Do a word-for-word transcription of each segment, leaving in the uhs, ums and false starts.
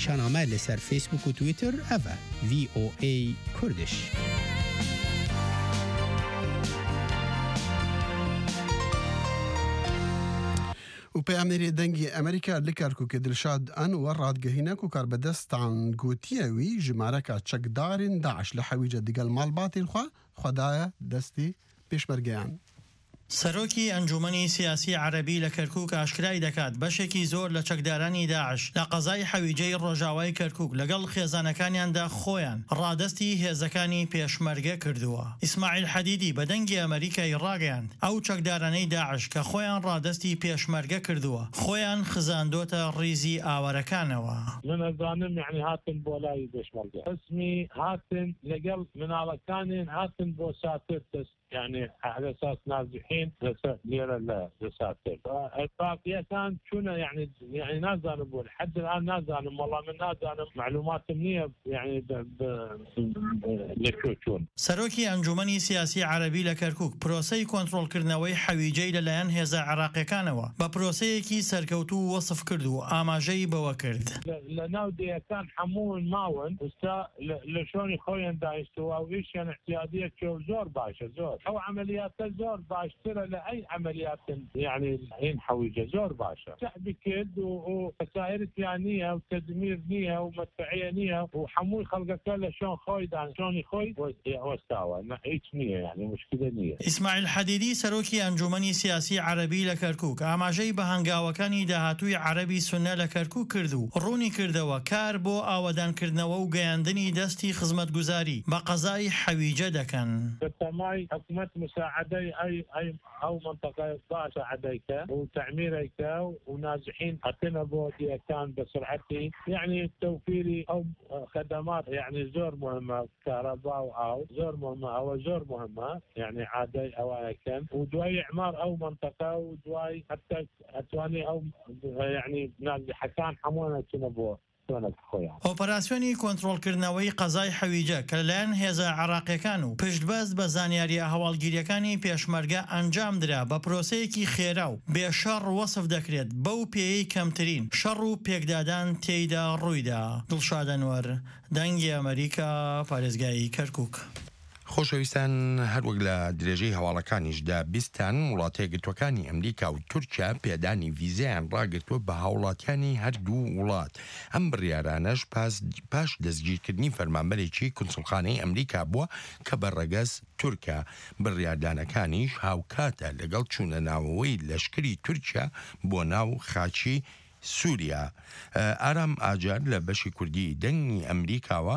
شنامه لسر فیسبوک و تویتر اوه وی او ای کردش. و پیامنری دنگی امریکا لکرکو که دلشاد ان و رادگهینه کو کار بدست عن گوتیوی جمارکا چکدارین داعش لحویجه دیگل مال باطل خوا خدای دستی پیشبرگیان. سەرۆکی ئەنجومەنی سیاسی عەرەبی لە کەرکووک ئاشکرای دەکات بەشێکی زۆر لە چەکدارانی داعش لە قەزای حەویجەی ڕۆژاوای کەرکووک لەگەڵ خێزانەکانیاندا خۆیان ڕادەستی هێزەکانی پێشمەرگە کردووە. ئیسماعیل حەدیدی بە دەنگی ئەمریکای ڕاگەیاند ئەو چەکدارانەی داعش کە خۆیان ڕادەستی پێشمەرگە کردووە خۆیان خزاندۆتە ڕیزی ئاوەرەکانەوە. من ئەزانم یعنی هاتن بۆ لای پێشمەرگە اسمی هاتن لەگەڵ مناڵەکانیان هاتن بۆ ساتر دەست يعني على اساس نازحين ليرة لا لساتر الباقية كان شنو يعني يعني نازل بقول حد الان نازل والله من نازل معلومات منية يعني لكوتون. سەرۆکی ئەنجومەنی سیاسی عەرەبی لە کەرکووک پرۆسەی کۆنتڕۆڵکردنەوەی حەویجەی لەلایەن هێزە عێراقیەکانەوە بە پرۆسەیەکی سەرکەوتوو وەسف کرد و ئاماژەی بەوە کرد. لە ناو دەیەکان هەموون ماون ئستا لە شۆنی خۆیان داهێشتووە و ئیشیان احتیاجیەکی زۆر باشە زۆر. أو عمليات زور باشترة لأي عمليات يعني الحين حويجة زور باشا شعبي كد وخسائر ثانية وتدمير نية ومدفعية نية وحموي خلقك له شلون خويد عن شلون يخوي واستوى هيك نية يعني مشكلة نية. إسماعيل حديدي سەرۆکی ئەنجومەنی سیاسی عەرەبی لە کەرکووک ئاماژەی بە هەنگاوەکانی داهاتووی عەرەبی سونە لە کەرکووک کرد و ڕوونی کردەوە کار بۆ ئاوەدانکردنەوە و گەیاندنی دەستی خزمەتگوزاری بە قەزای حەویجە دەکەن. مساعدة أي أي أو منطقة مساعديك وتعميرك ونازحين حتى بودي كان بسرعتي يعني توفيري أو خدمات يعني زور مهمة كهرباء أو زور مهمة أو زور مهمة يعني عادي أو كان ودواي إعمار أو منطقة ودواي حتى أتواني أو يعني نازح كان حمونا كنبوه. ئۆپەراسیۆنی کۆنتڕۆڵکردنەوەی قەزای حەویجە کە لەلایەن هێزە عێراقیەکان و پشتبەست بە زانیاریە هەواڵگیریەکانی پێشمەرگە ئەنجام درا بە پرۆسەیەکی خێرا و بێشەڕ وەسف دەکرێت بەو پێیەی کەمترین شەڕ و پێکدادان تێیدا ڕوویدا. دڵشاد ئەنوەر دەنگی ئەمریکا پارێزگای کەرکووک. خۆشەویستان هەروەک لە درێژەی هەواڵەکانیشدا بیستان وڵاتە یەکگرتووەکانی ئەمریکا و تورکیا پێدانی ڤیزایان ڕاگرتووە بە هاوڵاتیانی هەردوو وڵات. ئەم بڕیارانەش پاش دەستگیرکردنی فەرمانبەرێکی کونسڵخانەی ئەمریکا بووە کە بەڕێگەز تورکیا بڕیاردانەکانیش هاوکاتە لەگەڵ چوونە ناوەوەی لەشکری تورکیا بۆ ناو خاچی سووریا. ئارام ئاجار لە بەشی کوردی دەنگی ئەمریکاوە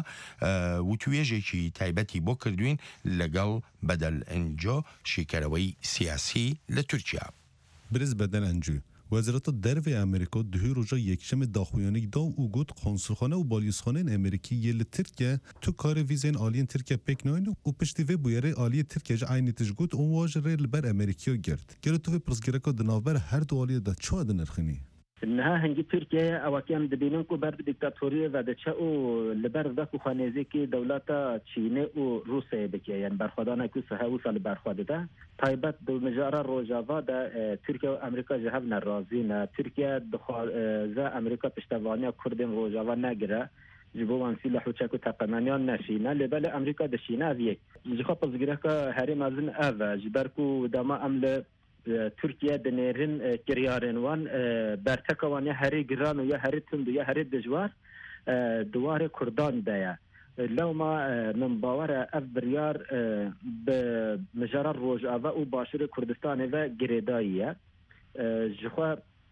وتوێژێکی تایبەتی بۆ کردوین لەگەڵ بەدەل ئەنجۆ شیکەرەوەی سیاسی لە تورکیا. برز بەدەل ئەنجو وەزارەتە دەرەوەی ئەمریکا دوهی ڕۆژە یەکشەمە داخوێنێک دا و گوت قۆنسڵخانە و بالیۆزخانەیان ئەمریکی لە تورکیا تو کارە ڤیزەیان ئالیان تورکیا پێک ناین و پشتی vê bûyerê aliyê Tirkiye ji aynî tij got û wa ji rê li ber Amerîkîya girt. Gelo tu vê pirsgirêka di navber her du aliyê de çawa dinirxînî? إنها هنجي تركيا أو كان دبينكو برد ديكتاتورية وده شو لبر ذاك خانزيكي دولة چینه و روسیه بکیه یعنی برخوادانه که سهو سال برخواده ده تایبت دو مجاره روجاوا ده ترکیه و امریکا جهب نرازی نه ترکیه دخواه زا امریکا پشتوانیا کردین روجاوا نگره جبو وانسی لحو چکو تقنانیان نشینه لبل امریکا دشینه اویه جخوا پزگیره که هری مازن اوه جبرکو داما امل ترکیه دنیرین کریارن وان برتکوان یا هری گران و یا هری تند و یا هری دجوار دوار کردان دیا لو ما من باور اف بریار بمجرى روج آوا و باشر کردستان و گریداییه جخوا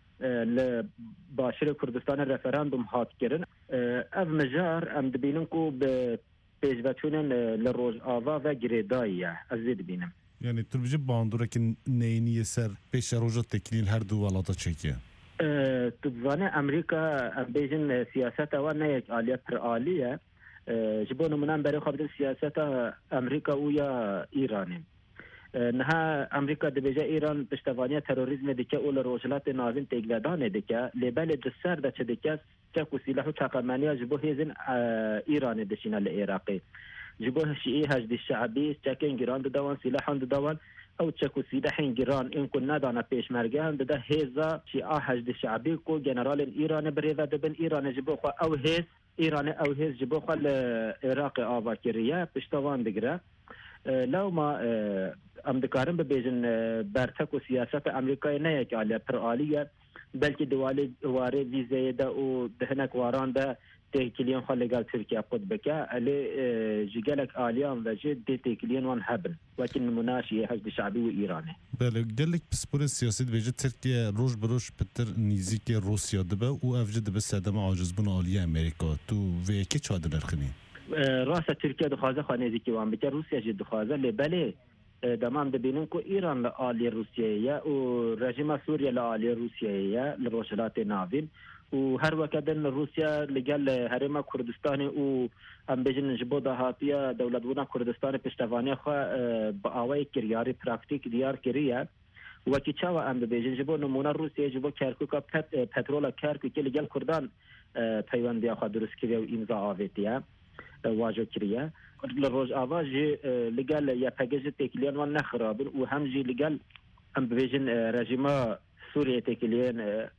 لباشر کردستان رفراندوم هات کرن اف مجار ام دبینن کو به پیشبتونن لروج آوا و گریداییه از دید بینم. Yani Türkçe bandurakin neyini yeser peş roja teklil her du valata çekiyor. Tubzane Amerika bejin siyasete ve ne yek aliyet per aliye jibonu munan beri xabdin siyasete Amerika u ya İran'ı. Naha Amerika dibece İran piştevaniye terörizme dike ol rojalat nazim tegladan dike lebel cisser de çedike çek u silahı çakamaniye jibo hezin İran'ı dişine le Irak'ı. جبوه شيء هجد الشعبي سكن جيران دوان سلاحان دوان او تشكو سيدا حين جيران ان كنا دانا بيشمرگان ده هيزا شي احد شعبي كو جنرال ايران بريدا دبن ايران جبوخ او هيز ايران او هيز جبوخ العراق افاكريه بشتوان دغرا لو ما ام دكارم ببيجن برتك وسياسه امريكا نه يك على براليه بلکه دوالي واره فيزا ده او دهنك واران ده تكليون خلقال تركيا قد بكا على جيجالك آليان وجه دي تكليون وان هبن لكن مناشي حزب شعبي وإيراني بله قالك بسبور السياسي بيجي تركيا روش بروش بتر نيزيك روسيا دبا وأفجد بس هذا ما عاجز بنا آلية أمريكا تو في كي تشاد نرخني راسا تركيا دخازة خانيزيكي وان بكا روسيا جد دخازة لبالي دمام دبينن كو إيران لآلية روسيا ورجيم سوريا لآلية روسيا لروشلات نافين وهر وقت روسيا لقال هرم كردستان و ام بجن جبودا هاتيا دولة بونا كردستان پشتواني خو باوي كرياري براكتيك ديار كريا وكي چاوا ام بجن جبو نمونه روسيا جبو كركوكا پترولا كركوكي لقال كردان پیوندی خو درست کړی او امضا اویتیا واجب کړی لروج اواز لقال يا باجز تکلیان و نخراب و هم جي لقال ام بجن رژیم سوريا تكلين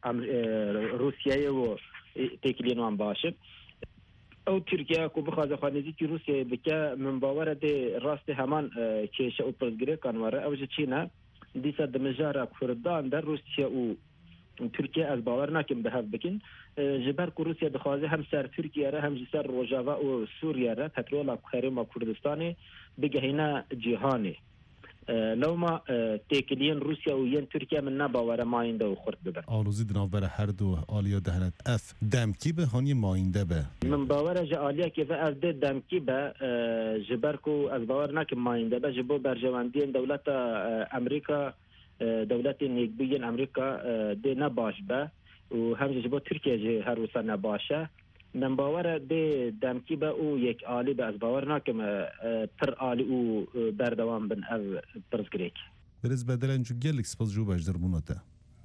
روسيا و تكلين وان باشه او تركيا كو بخازه خانيزي كي روسيا بكا من باور دي راست همان كيش او برزغري كانواره او جينا ديسا دمجارا كردان در روسيا و تركيا از باور ناكم بهاف بكن جبر كو روسيا بخازه هم سر تركيا را هم سر روجاوا و سوريا را بترول خيرما كردستان بجهينا جهاني لو ما تكلين روسيا وين تركيا من نباور ماينده وخرد ببر آروزی دنابر هر دو آلیا دهنت اف دمکی به هانی ماینده به من باور جا آلیا که و از ده دمکی به جبرکو از باور نکم ماینده به جبو برجواندین دولت امریکا دولت نیکبیین امریکا ده نباش به و هم جبو ترکیا جه هر وسا نباشه من باور ده دمکی به او یک آلی به از باور ناکم پر آلی او بردوام بن او پرزگریک برز بدلن جو گلک سپاس جو بجدر بوناته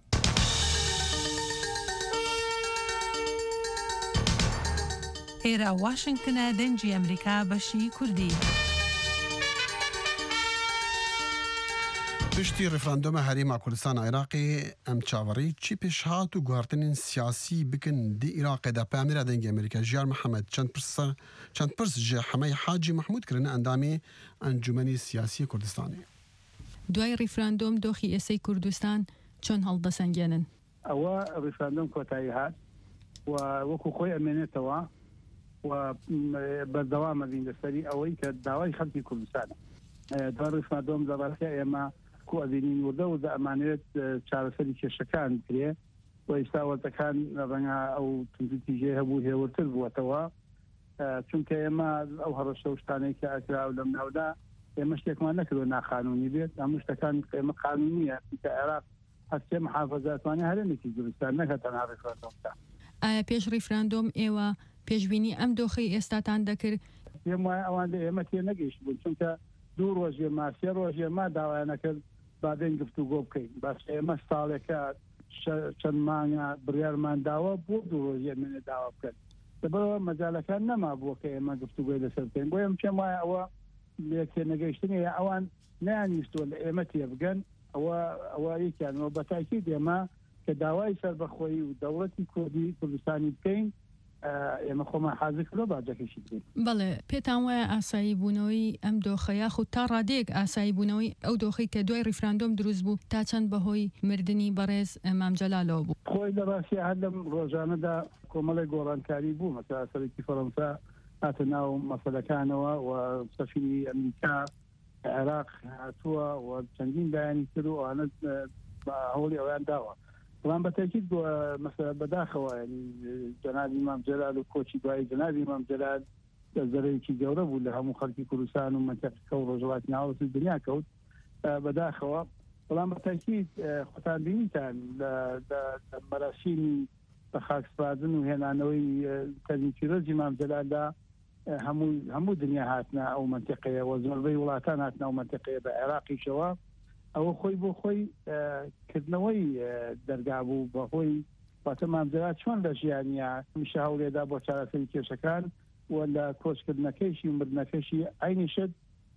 ئێرە واشنگتنە دەنجی ئەمریکا بەشی کوردی. پشتی رفراندوم هەرێما کوردستان عێراقی ئەم چاوەڕی چی پێشهات و گواردنên سیاسی bikin di Iraqê de peyamêra dengê Amerîka Jiyar Mihemed çend pirs ji Hemey Hacî Mahmûd kirine endamê Encûmenê Siyasî Kurdistanê. دوای ریفراندۆم دۆخی ئێسەی کوردستان چۆن هەڵدەسەنگێنن؟ ئەوە ریفراندۆم کۆتایی هات و وەکو خۆی ئەمێنێتەوە و بەردەوامە بین لەسەری ئەوەی کە داوای خەڵکی کوردستانە. دوای ریفراندۆم دەبارەتی ئێمە کو ئەبینین وردە و ئەمانوێت چارەسەری کێشەکان کرێ و ئێستا وەرزەکان ڕەنگا ئەو تونجوتیژێ هەبوو هێورتر بووەتەوە چونکە ئێمە ئەو هەڕەشە و شتانەی کە ئەکرا و لەم ناودا ئێمە شتێکمان نەکردو ناقانونی بێت هەموو شتەکان ئێمە قانونیە کە عێراق هەستێ محافەزاتوانێ هەرێمێکی کوردستان نەکە تەنها ریفراندۆمدا. ئایا پێش ریفراندۆم ئێوە پێشبینی ئەم دۆخەی ئێستاتان دەکرد؟ پێم وایە ئەوان لە ئێمە تێ نەگەیشت بوون چونکە دوو ڕۆژێ ما سێ ڕۆژێ ما داوایان نەکرد بابێن گفتوگۆ بکەین باش ئێمە ساڵێکە چەند مانگە بڕیارمان داوە بۆ دوو ڕۆژێ منێ داوا بکەن لەبەرەوە مەجالەکان نەما بووە کە ئێمە گفتوگۆی لەسەر بکەین بۆ ئێمە پێم وایە ئەوە لێ تێ نەگەیشتنی ئەوان نەیانویستوە لە ئێمە تێ بگەن ئەوە ئەوە یەکیانەوە بە تاکید ئێمە کە داوای سەربەخۆیی و دەوڵەتی کوردی کوردستانی بکەین ئێمە خۆمان حاضر کردو باجەکەشی بکەین. بەڵێ پێتان وایە ئاسایی بوونەوەی ئەم دۆخە یاخود تا ڕادەیەک ئاسایی بوونەوەی ئەو دۆخەی کە دوای ریفراندۆم دروست بوو تا چەند بەهۆی مردنی بەڕێز مام جەلالەوە بوو. خۆی لەڕاستی هەر لەم ڕۆژانەدا کۆمەڵی گۆڕانکاری بوو مەسەلا سەرۆکی فەڕەنسا هاتە ناو مەسەلەکانەوە و سەفیری ئەمریکا عێراق هاتووە و چەندین بەیانی کرد و ئەوانە هەوڵی ئەویان داوە. بەڵام بە تاکید مەسەلە بەداخەوە جەنابی مام جەلال و کۆچی دوای جەنابی مام جەلال زەرەیەکی گەورە بوو لە هەموو خەڵکی کوردستان و مەنتەقەکە و ڕۆژهەڵاتی ناوەستی دنیا کەوت بەداخەوە. بەڵام بە تاکید خۆتان بینیتان لە مەراسیمی بە خاکسپاردن و هێنانەوەی تەرمیتیرۆزی مام جەلالدا هەموو دنیا هاتنە ئەو مەنتەقەیە و زۆربەی وڵاتان هاتنە ئەو مەنتەقەیە بە عێراقیشەوە ئەوە خۆی بۆ خۆی کردنەوەی دەرگا بوو بە خۆی واتە مامجەلال چۆن لە ژیانیا میشە هەوڵێدا بۆ چارەسەری کێشەکان و لە کۆچکردنەکەیشی و مردنەکەشی عینی شت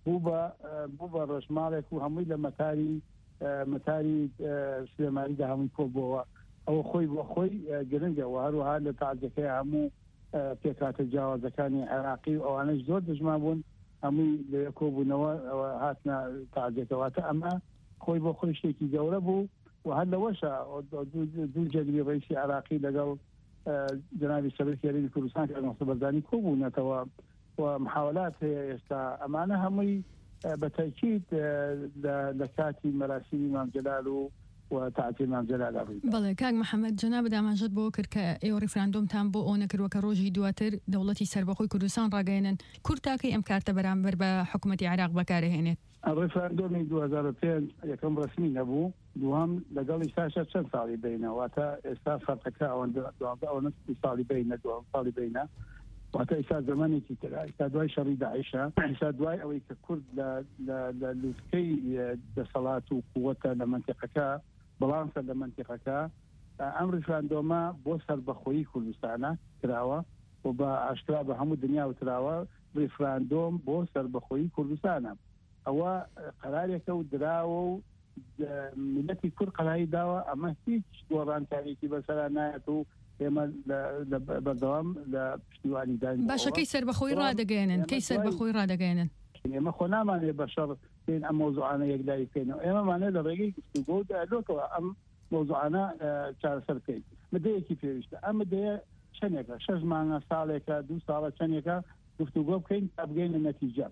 بوو بە بوو بە ڕژماڵێک و هەمووی لە مەتاری مەتاری سلێمانیدا هەمووی کۆبووەوە ئەوە خۆی بۆ خۆی گرنگەوە هەروەها لە تاجەکەی هەموو پێکاتە جیاوازەکانی عێراقی و ئەوانەش زۆر دژمان بوون هەمووی لە کۆبوونەوە هاتنە تاجەکەواتە ئەمە خۆی بۆ خۆی شتێکی گەورە بوو و هەر لەوەشە دوو جەنگی ڕئیسی عێراقی لەگەڵ جنابی سەرۆکی هەرێمی کوردستان کە نەخسە بەردانی کۆبوونەتەوە و محاولات هەیە ئێستا ئەمانە هەمووی بەتاکید لە کاتی مەراسیمی مام جەلال و وتعطيل مام جلال أبي. بله كاغ محمد جناب دامنجد بو كرك ئێوە ڕیفراندۆمتان بۆ ئەو نەکردووە کە ڕۆژی دواتر دەوڵەتی سەربەخۆی کوردستان ڕاگەیەنن کورتاکەی ئەم کارتە بەرامبەر بە حکوومەتی عێراق بەکارهێنێت. ڕیفراندۆمی دوو هەزار و پێنج یەکەم ڕسمی نەبوو دووەم لەگەڵی ساشە چەند ساڵی بینە واتە ئێستا فەرقەکە ئەوەندە ساڵی بینە دووەم ساڵی بینە واتە ئێستا زمانێکی ترە ئێستا دوای شەڕی داعیشە ئێستا دوای ئەوەی کە کورد لە لووتکەی دەسەڵات و قووەتە لە منتیقەکە بەڵانسە لە منتیقەکە ئەم ڕیفراندۆمە بۆ سەربەخۆیی کوردستانە کراوە و بە ئاشکرا بە هەموو دنیا وتراوە ڕیفراندۆم بۆ سەربەخۆیی کوردستانە ئەوە قەرارێکە و دراوە و ملەتی کورد قەراری داوە ئەمە هیچ گۆڕانکاریی بەسەرا نایەت و ئێمە بەردەوام لە پشتیوانی داین باشە کەی سەربەخۆی ڕادەگەێنن کەی سەربەخۆی ڕادەگەێنن ئێمە خۆ نامانێ بەشەڕ بین ئەم مۆزوعانە یەکلایی بکەینەوە ئێمەمانێ لە ڕێگەی گفتوگۆ و دایلۆکەوە ئەم مۆزوعانە چارەسەر بکەین مدەیەکی پێویستە ئەم مدەیە چەندێکە شەش مانگە ساڵێکە دوو ساڵە چەندێکە گفتوگۆ بکەین تا بگەینە نەتیجە.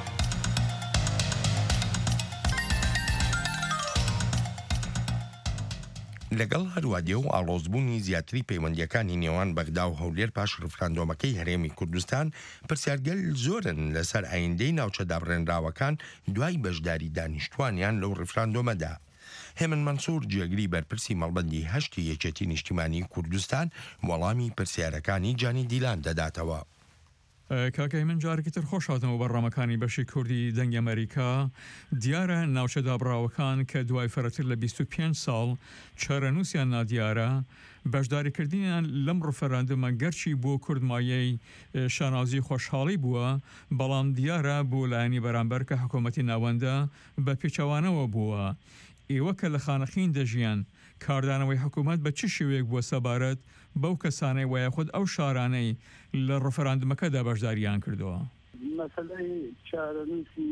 لەگەڵ هەروادێ و ئاڵۆزبوونی زیاتری پەیوەندیەکانی نێوان بەغدا و هەولێر پاش ڕفراندۆمەکەی هەرێمی کوردستان پرسیارگەل زۆرن لەسەر ئایندەی ناوچە دابڕێنراوەکان دوای بەشداری دانیشتوانیان لەو ڕفراندۆمەدا. هێمن مەنسوور جێگری بەرپرسی مەڵبەندی هەشتی یەکێتی نیشتیمانی کوردستان وەڵامی پرسیارەکانی جانی دیلان دەداتەوە. کاکەی من جارێکی تر خۆش هاتمەوە بەڕامەکانی بەشی کوردی دەنگی ئەمریکا دیارە ناوچە دابڕاوەکان کە دوای فەرەتر لە بیست و پێنج ساڵ چارەنووسیان نادیارە بەشداریکردنیان لەم ڕفەراندۆمە گەرچی بۆ کوردمایەی شانازی خۆشحاڵی بووە بەڵام دیارە بۆ لایەنی بەرامبەر کە حکوومەتی ناوەندە بە پێچەوانەوە بووە. ئێوە کە لە خانەخین دەژیان کاردانەوەی حکوومەت بە چ شێوەیەک بووە سەبارەت بەو کەسانەی وایە خود ئەو شارانەی لە ڕفەراندۆمەکەدا بەشداریان کردەوە. مەسەلەی چارەنووسی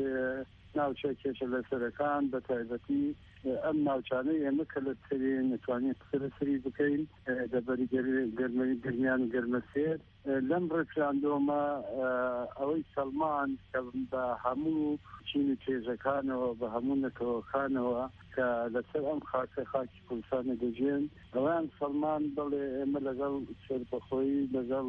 ناوچە کێشە لەسەرەکان بە تایبەتی ئەم ناوچانەی ئێمە کە لە سەری نتوانین سەرسەری بکەین دەبەری گەرمەی گرمیان گەرمە سێر لەم ڕفراندۆمە ئەوەی سەلمان کە بە هەموو چین و چێژەکانەوە بە هەموو نەتەوەکانەوە کە لەسەر ئەم خاکە خاکی کوردستانە دەژێن ئەویان سەلمان بڵێ ئێمە لەگەڵ سەربەخۆیی لەگەڵ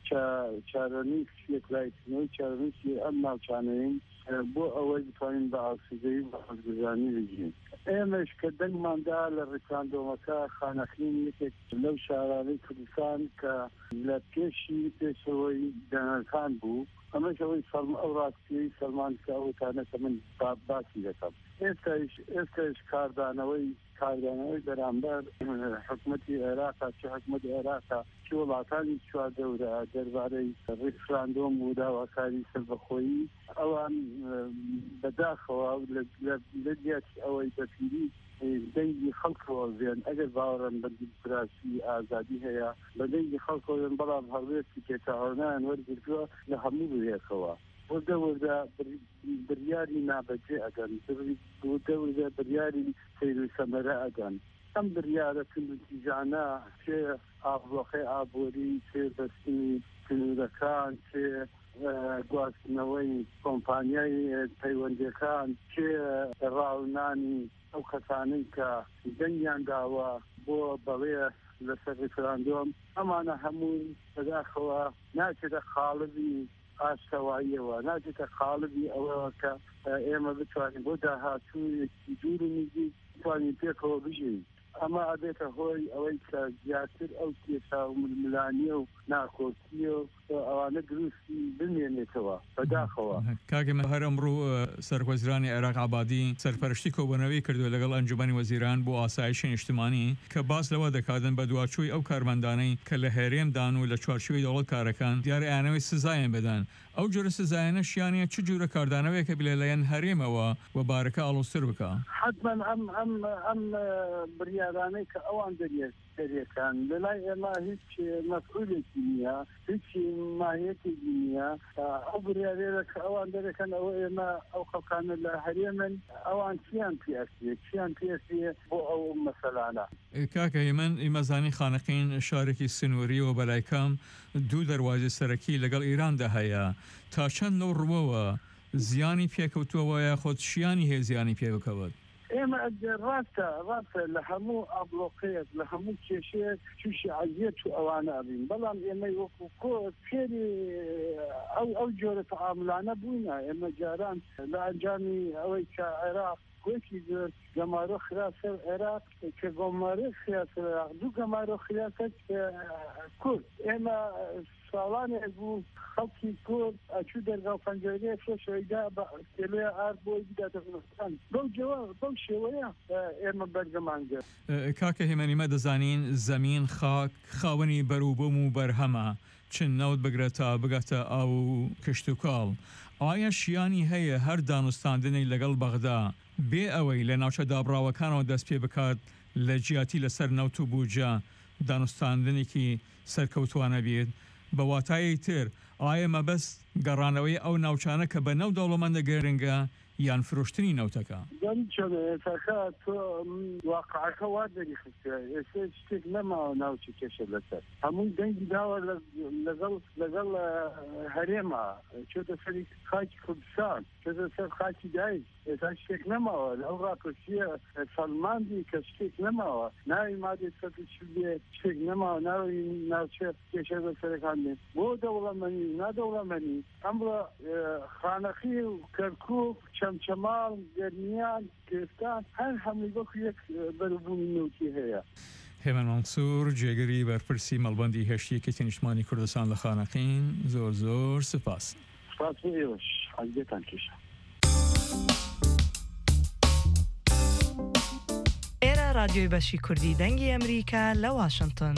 چارەنووس یەکلایکردنەوەی چارەنووسی ئەم ناوچانەیەن بۆ ئەوەی بتوانین بە ئاسوودەیی بە حەزگوزانی بگین. ئێمەش کە دەنگماندا لە ڕفراندۆمەکە خانەخین یەکێک لەو شارانەی کوردستان کە لە پێشی پێشەوەی دانەکان بوو ئەمەش ئەوەی ئەو ڕاستیەی سەلمان کە ئەوتانەکە من باسی دەکەم. ئێستاش کاردانەوەی کاردانەوەی بەرامبەر حکوومەتی عێراقا چه حکوومەتی عێراقا چه وڵاتانی چوار دەورە دەربارەی ڕفراندۆم و داواکاری سەربەخۆیی ئەوان بەداخەوە لە دیاتی ئەوەی بەپیری دەنگی خەڵکەوە بێن ئەگەر باوەڕەن بە دیموکراسی ئازادی هەیە بە دەنگی خەڵکەوە بێن بەڵام هەڵوێستی پێکەوانیان وەرگرتووە لە هەموو بوێکەوە وەردە وەردە بریاری نابەجێ ئەگەن وەردە وەردە بریاری سەیر و سەمەرە ئەگەن ئەم بریارە کندوتیژانە چێ ئابڕۆخەی ئابووری چێ بەستنی کنورەکان چێ گواستنەوەی کۆمپانیای پەیوەندیەکان چێ ڕاونانی ئەو کەسانەی کە دەنگیان داوە بۆ بەڵێ لەسەر ڕفراندۆم ئەمانە هەموو بەداخەوە ناچێتە خاڵبی ئاشتەواییەوە ناچێتە خاڵبی ئەوەوە کە ئێمە بتوانین بۆ داهاتوویەکی دوور و نزیک بتوانین پێکەوە بژین ئەمە ئەبێتە هۆی ئەوەی کە زیاتر ئەو کێشا و ململانیە و ناکۆکیە و ئەوانە دروستی بمێنێتەوە بەداخەوە. کاگەمە هەر ئەمڕۆ سەرکۆزیرانی عێراق عەبادی سەرپەرشتی کۆبوونەوەی کردووە لەگەڵ ئەنجومەنی وەزیران بۆ ئاسایشی نیشتیمانی کە باس لەوە دەکاتن بە دواچووی ئەو کارمەندانەی کە لە هێرێمدان و لە چوارچووی دەوڵەت کارەکان دیارە ئەیانەوەی سزایان بدەن. ئەو جۆرە سزایانە شیانە چ جۆرە کاردانەوەیە کە بلێلەیەن هەرێمەوە و بارەکە ئاڵۆزتر بکە؟ حتمما ئەم ئەم ئەم بریارانەی کە ئەوان دەریێکان لەلای ئێمە هیچ مەسئولێکی نییە، هیچ ماهیەتێکی نییە. ئەو بریارێرە کە ئەوان دەرەکەن ئەوە ئێمە ئەو خەڵکانە لە هەرێمن ئەوان چیان پێسیە چیان پێسیە بۆ ئەو مەسەلانە. کاکە هێمن ئیمەزانی خانەقین شارێکی سنووری و بەلایکەم دوو دەواازی سەرەکی لەگەڵ ئیراندا هەیە تا چەند لەو ڕوەوە زیانی پێکەوتووە یاخۆت شیانی هەیە زیانی پێبکەوت. ئێمە ڕاستە ڕاستە لە هەموو ئابلۆقەیەک لە هەموو کێشەیەک تووشی عەزیەت و ئەوانە ئەبین، بەڵام ئێمە وەکو کۆ فێری ئەو ئەو جۆرە تەعاملانە بووینە. ئێمە جاران لە ئەنجامی ئەوەی کە عێراق کوێکی زۆر گەمارۆ خراسە عێراق کە گۆمارە خراسە عێراق دوو گەمارۆ خراسە کورد ئێمە ساڵانێک بوو خەڵکی کورد ئەچوو دەرگاو پەنجەرەیە فێشەوەیدا بە تێلێ ئار بۆی بداتە کوردستان. بەو جەوە بەو شێوەیە ئێمە بەرگەمان گرت. کاکە هێمەنیمە دەزانین زەمین خاک خاوەنی بەروبووم و بەرهەمە چن نەوت بگرێت تا بگاتە ئاو و کشت و کاڵ. ئایا شیانی هەیە هەر دانوستاندنی لەگەڵ بەغدا بێ ئەوەی لە ناوچە دابراوەکانەوە دەست پێ بکات لە جیاتی لەسەر نەوت و بووجە دانوستاندنێکی سەرکەوتوانە بێت بە واتایی تر ئایا مەبەست گەڕانەوەی ئەو ناوچانە کە بە نەو دەوڵەمەندە گەرنگە یان فرۆشتنی نەوتەکە؟ چۆنێتەکە تۆ واقعەکە وا دەریخستە ئێستا شتێک نەماوە ناوچی کێشە لەسەر هەموو دەنگی داوە لەگەڵ لەگەڵ هەرێمە چۆتە سەری خاکی کوردستان چۆتە سەر خاکی دایک ئێستا شتێک نەماوە ئەو ڕاپرسیە سەلماندی کە شتێک نەماوە ناوی مادێ سەری شوێ شتێک نەماوە ناوی ناوچێ کێشە لەسەرەکان بێت بۆ دەوڵەمەنی نادەوڵەمەنی ئەمڕۆ خانەخی و کەرکووک چەمچەماڵ گەرمیان کوێستان هەر هەمووی وەکو یەک بەروبوونی نەوتی هەیە. هێمن مەنسوور جێگەری بەرپرسی مەڵبەندی هەشتیەکەتی نیشتیمانی کوردستان لە خانەقین زۆر زۆر سپاس. سپاس بۆ ئێوەش حەزێتان کێشە. ئێرە رادیۆی بەشی کوردی دەنگی ئەمریکا لە واشنگتن.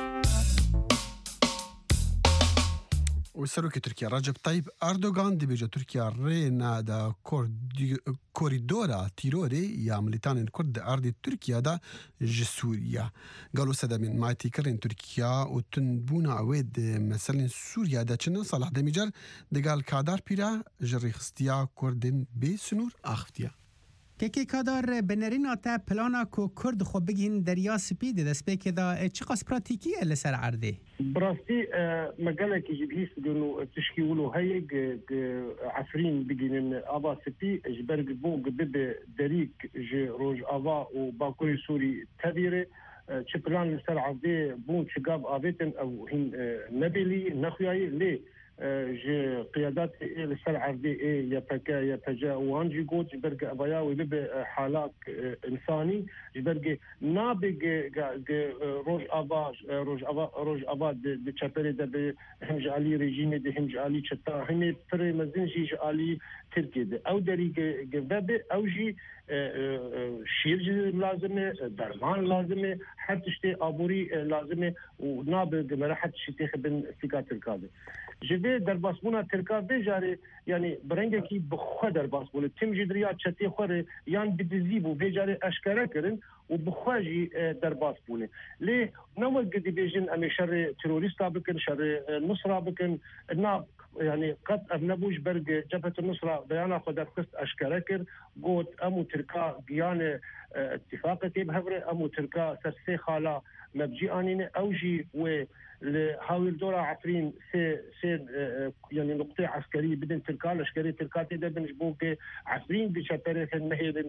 و سەرۆکی تورکیا ڕەجەب تایب ئەردۆغان دەبێژە تورکیا ڕێنادا کۆریدۆرا تیرۆرێ یا ملیتانên کورد di erdê Tirkiyada ji Sûriya. Galo sedemên matîkirên Tirkiya û tundbûna wê di meselên Sûriya de çin Salah Demîcer digal kadar pîra ji rêxistiya Kurdên bê sinûr axiftiye. کەکێ کادار بنەرین ئاتە پلانا کو کورد خۆ بگین دەریا سپی دە دەستپێکێدا چ قەس پراتیکیە لەسەر عەردێ؟ براستی مەگەلێکی ji bihîstin û tişkî û heye efrîn bigînin ava spî ji ber bû bibe derîk ji Rojava û Bakurê Sûrî tevîre çi plan li ser erdê bûn çi gav avêtin ew hîn nebêlî nexuyayî lê ji qiyadat li ser erdê ê ya pk ya pc wan jî got ji ber evaya wê bibe halak insanî ji ber nabe Rojava Rojava Rojava di çeperê de bi him ji alî rejîmê de him ji alî çeta hemê pirê mezin jî ji alî Tirkiyeyê ew derî vebe ew jî şîr jî lazim e derman lazim e her tiştê aborî lazim e û nabe mere her tiştê xebin sîka Tirkadê. Ji vê derbasbûna Tirka vê jarê yanî birengekî bi xwe derbas bûne tim jî diriya çetê xwe re yan bi dizî bû vê jarê eşkere kirin û bi xwe jî derbas bûne. Lê ne wek dibêjin em ê şerê terorîsta bikin şerê Nusra bikin na yani qet ev nebû ji ber Cephet Nusra beyana xwe derxist eşkere kir got em û Tirka giyanê ittifaqekê bihevre em û Tirka ser sê xala مبجي انين اوجي و لهاول دورا عفرين سي سي يعني نقطة عسكرية بدن تركا لشكري تركا تدا بنجبوك عفرين بشتري في المهيدن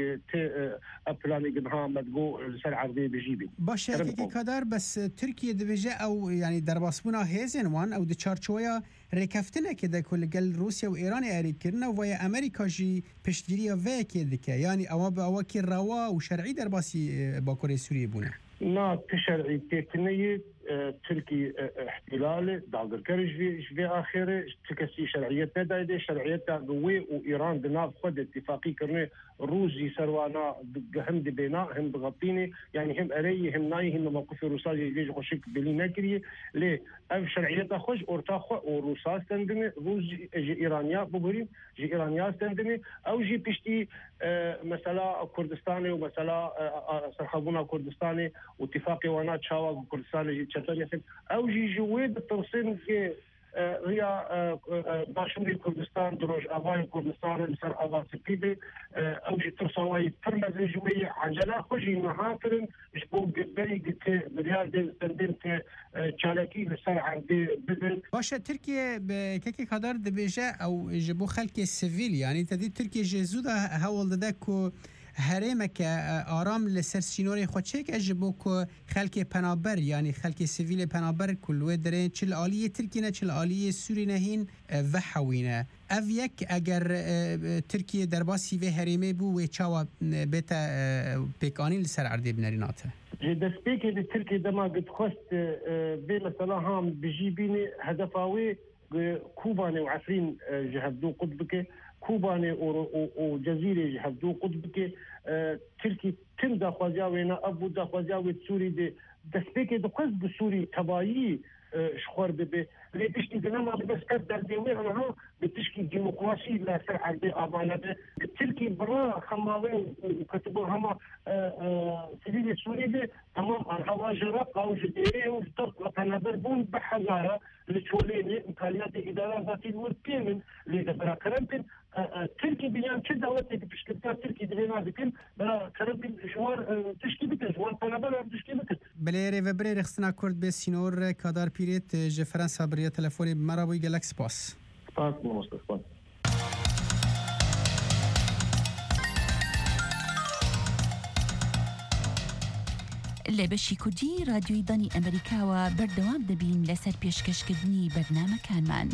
ت أبلاني جنها مدقو لسر عرضي بجيبي باشه كي كدار بس تركيا دبجة أو يعني درباسبونا هيزن وان أو دشارشويا ركفتنا كده كل قال روسيا وإيران أريكرنا ويا أمريكا جي بشتريا فيك كده يعني أو بأواكي روا وشرعي درباسي باكوري سوريا بونه نا تشرعي تكنية تركي احتلال داغر كرج في في اخره تكسي شرعية تدايد شرعية قوي وايران بناف خد اتفاقي كرني روسي سروانا هم دبينا هم بغطيني يعني هم اري هم ناي هم موقف روسا يجي خوشك بلي نكري ليه اف شرعية خوش اورتا خو وروسا استندمي روس جي ايرانيا بغري جي ايرانيا استندمي او جي بيشتي مثلا كردستاني ومثلا سرخبونا كردستاني واتفاقي وانا تشاوا كردستاني او جي جويد التوصيل في هي باشمري كردستان دروج افاي كردستان سر افا سبيبي او جي ترسواي ترمز جوي عجلا خوجي محافرن جبو قبري قلت بريال دي سندنت تشالكي لسر عندي ببن باشا تركيا بكيكي قدر دبيجا او جبو خلق السيفيل يعني تدي تركيا جزودا هاول ددكو هرمك آرام لسرسینوری خودشک اجبو که خلک پنابر یعنی خلک سیویل پنابر کلوه داره چل آلیه ترکیه چل آلیه سوری نهین و حوینه او یک اگر ترکیه در باسی و هرمه بو و چاوا بیتا پیکانی لسر عرده بنریناته دست پیکی دی ترکیه دما قد خواست بی مثلا هم بجی بینی هدفاوی کوبانه و عفرین جهدو قطبکه كوباني وجزيرة جهدو قطبك تركي تم داخوازياوينا أبو داخوازياوي سوري دي دسبيكي دو قصد سوري تبايي شخور ببي لي بشتي دنما بس كدر ديوي أنا بتشكي ديمقراطي لا سرعة دي أبانا دي تركي برا خماوين وكتبوا هما سبيل سوري دي تمام الهوا جرق أو جديري وفترق وتنابر بون بحزارة لتوليني إمكانيات إدارة ذاتي الورتيمن اللي دبرا كرمبن تركي بيان كده وقت بشكلتها تركي دبينا بكن برا كرمبن جوار تشكي بكن جوار تنابر تشكي بكن بليري وبري رخصنا كورد بسينور كادار بيريت جفرنسا بريا تلفوني بمرابوي جالاكس باس باس مصطفى لە بەشی کوردی رادیۆی دانی ئەمریکاوە بەردەوام دەبین لەسەر پێشکەشکردنی بەرنامەکانمان.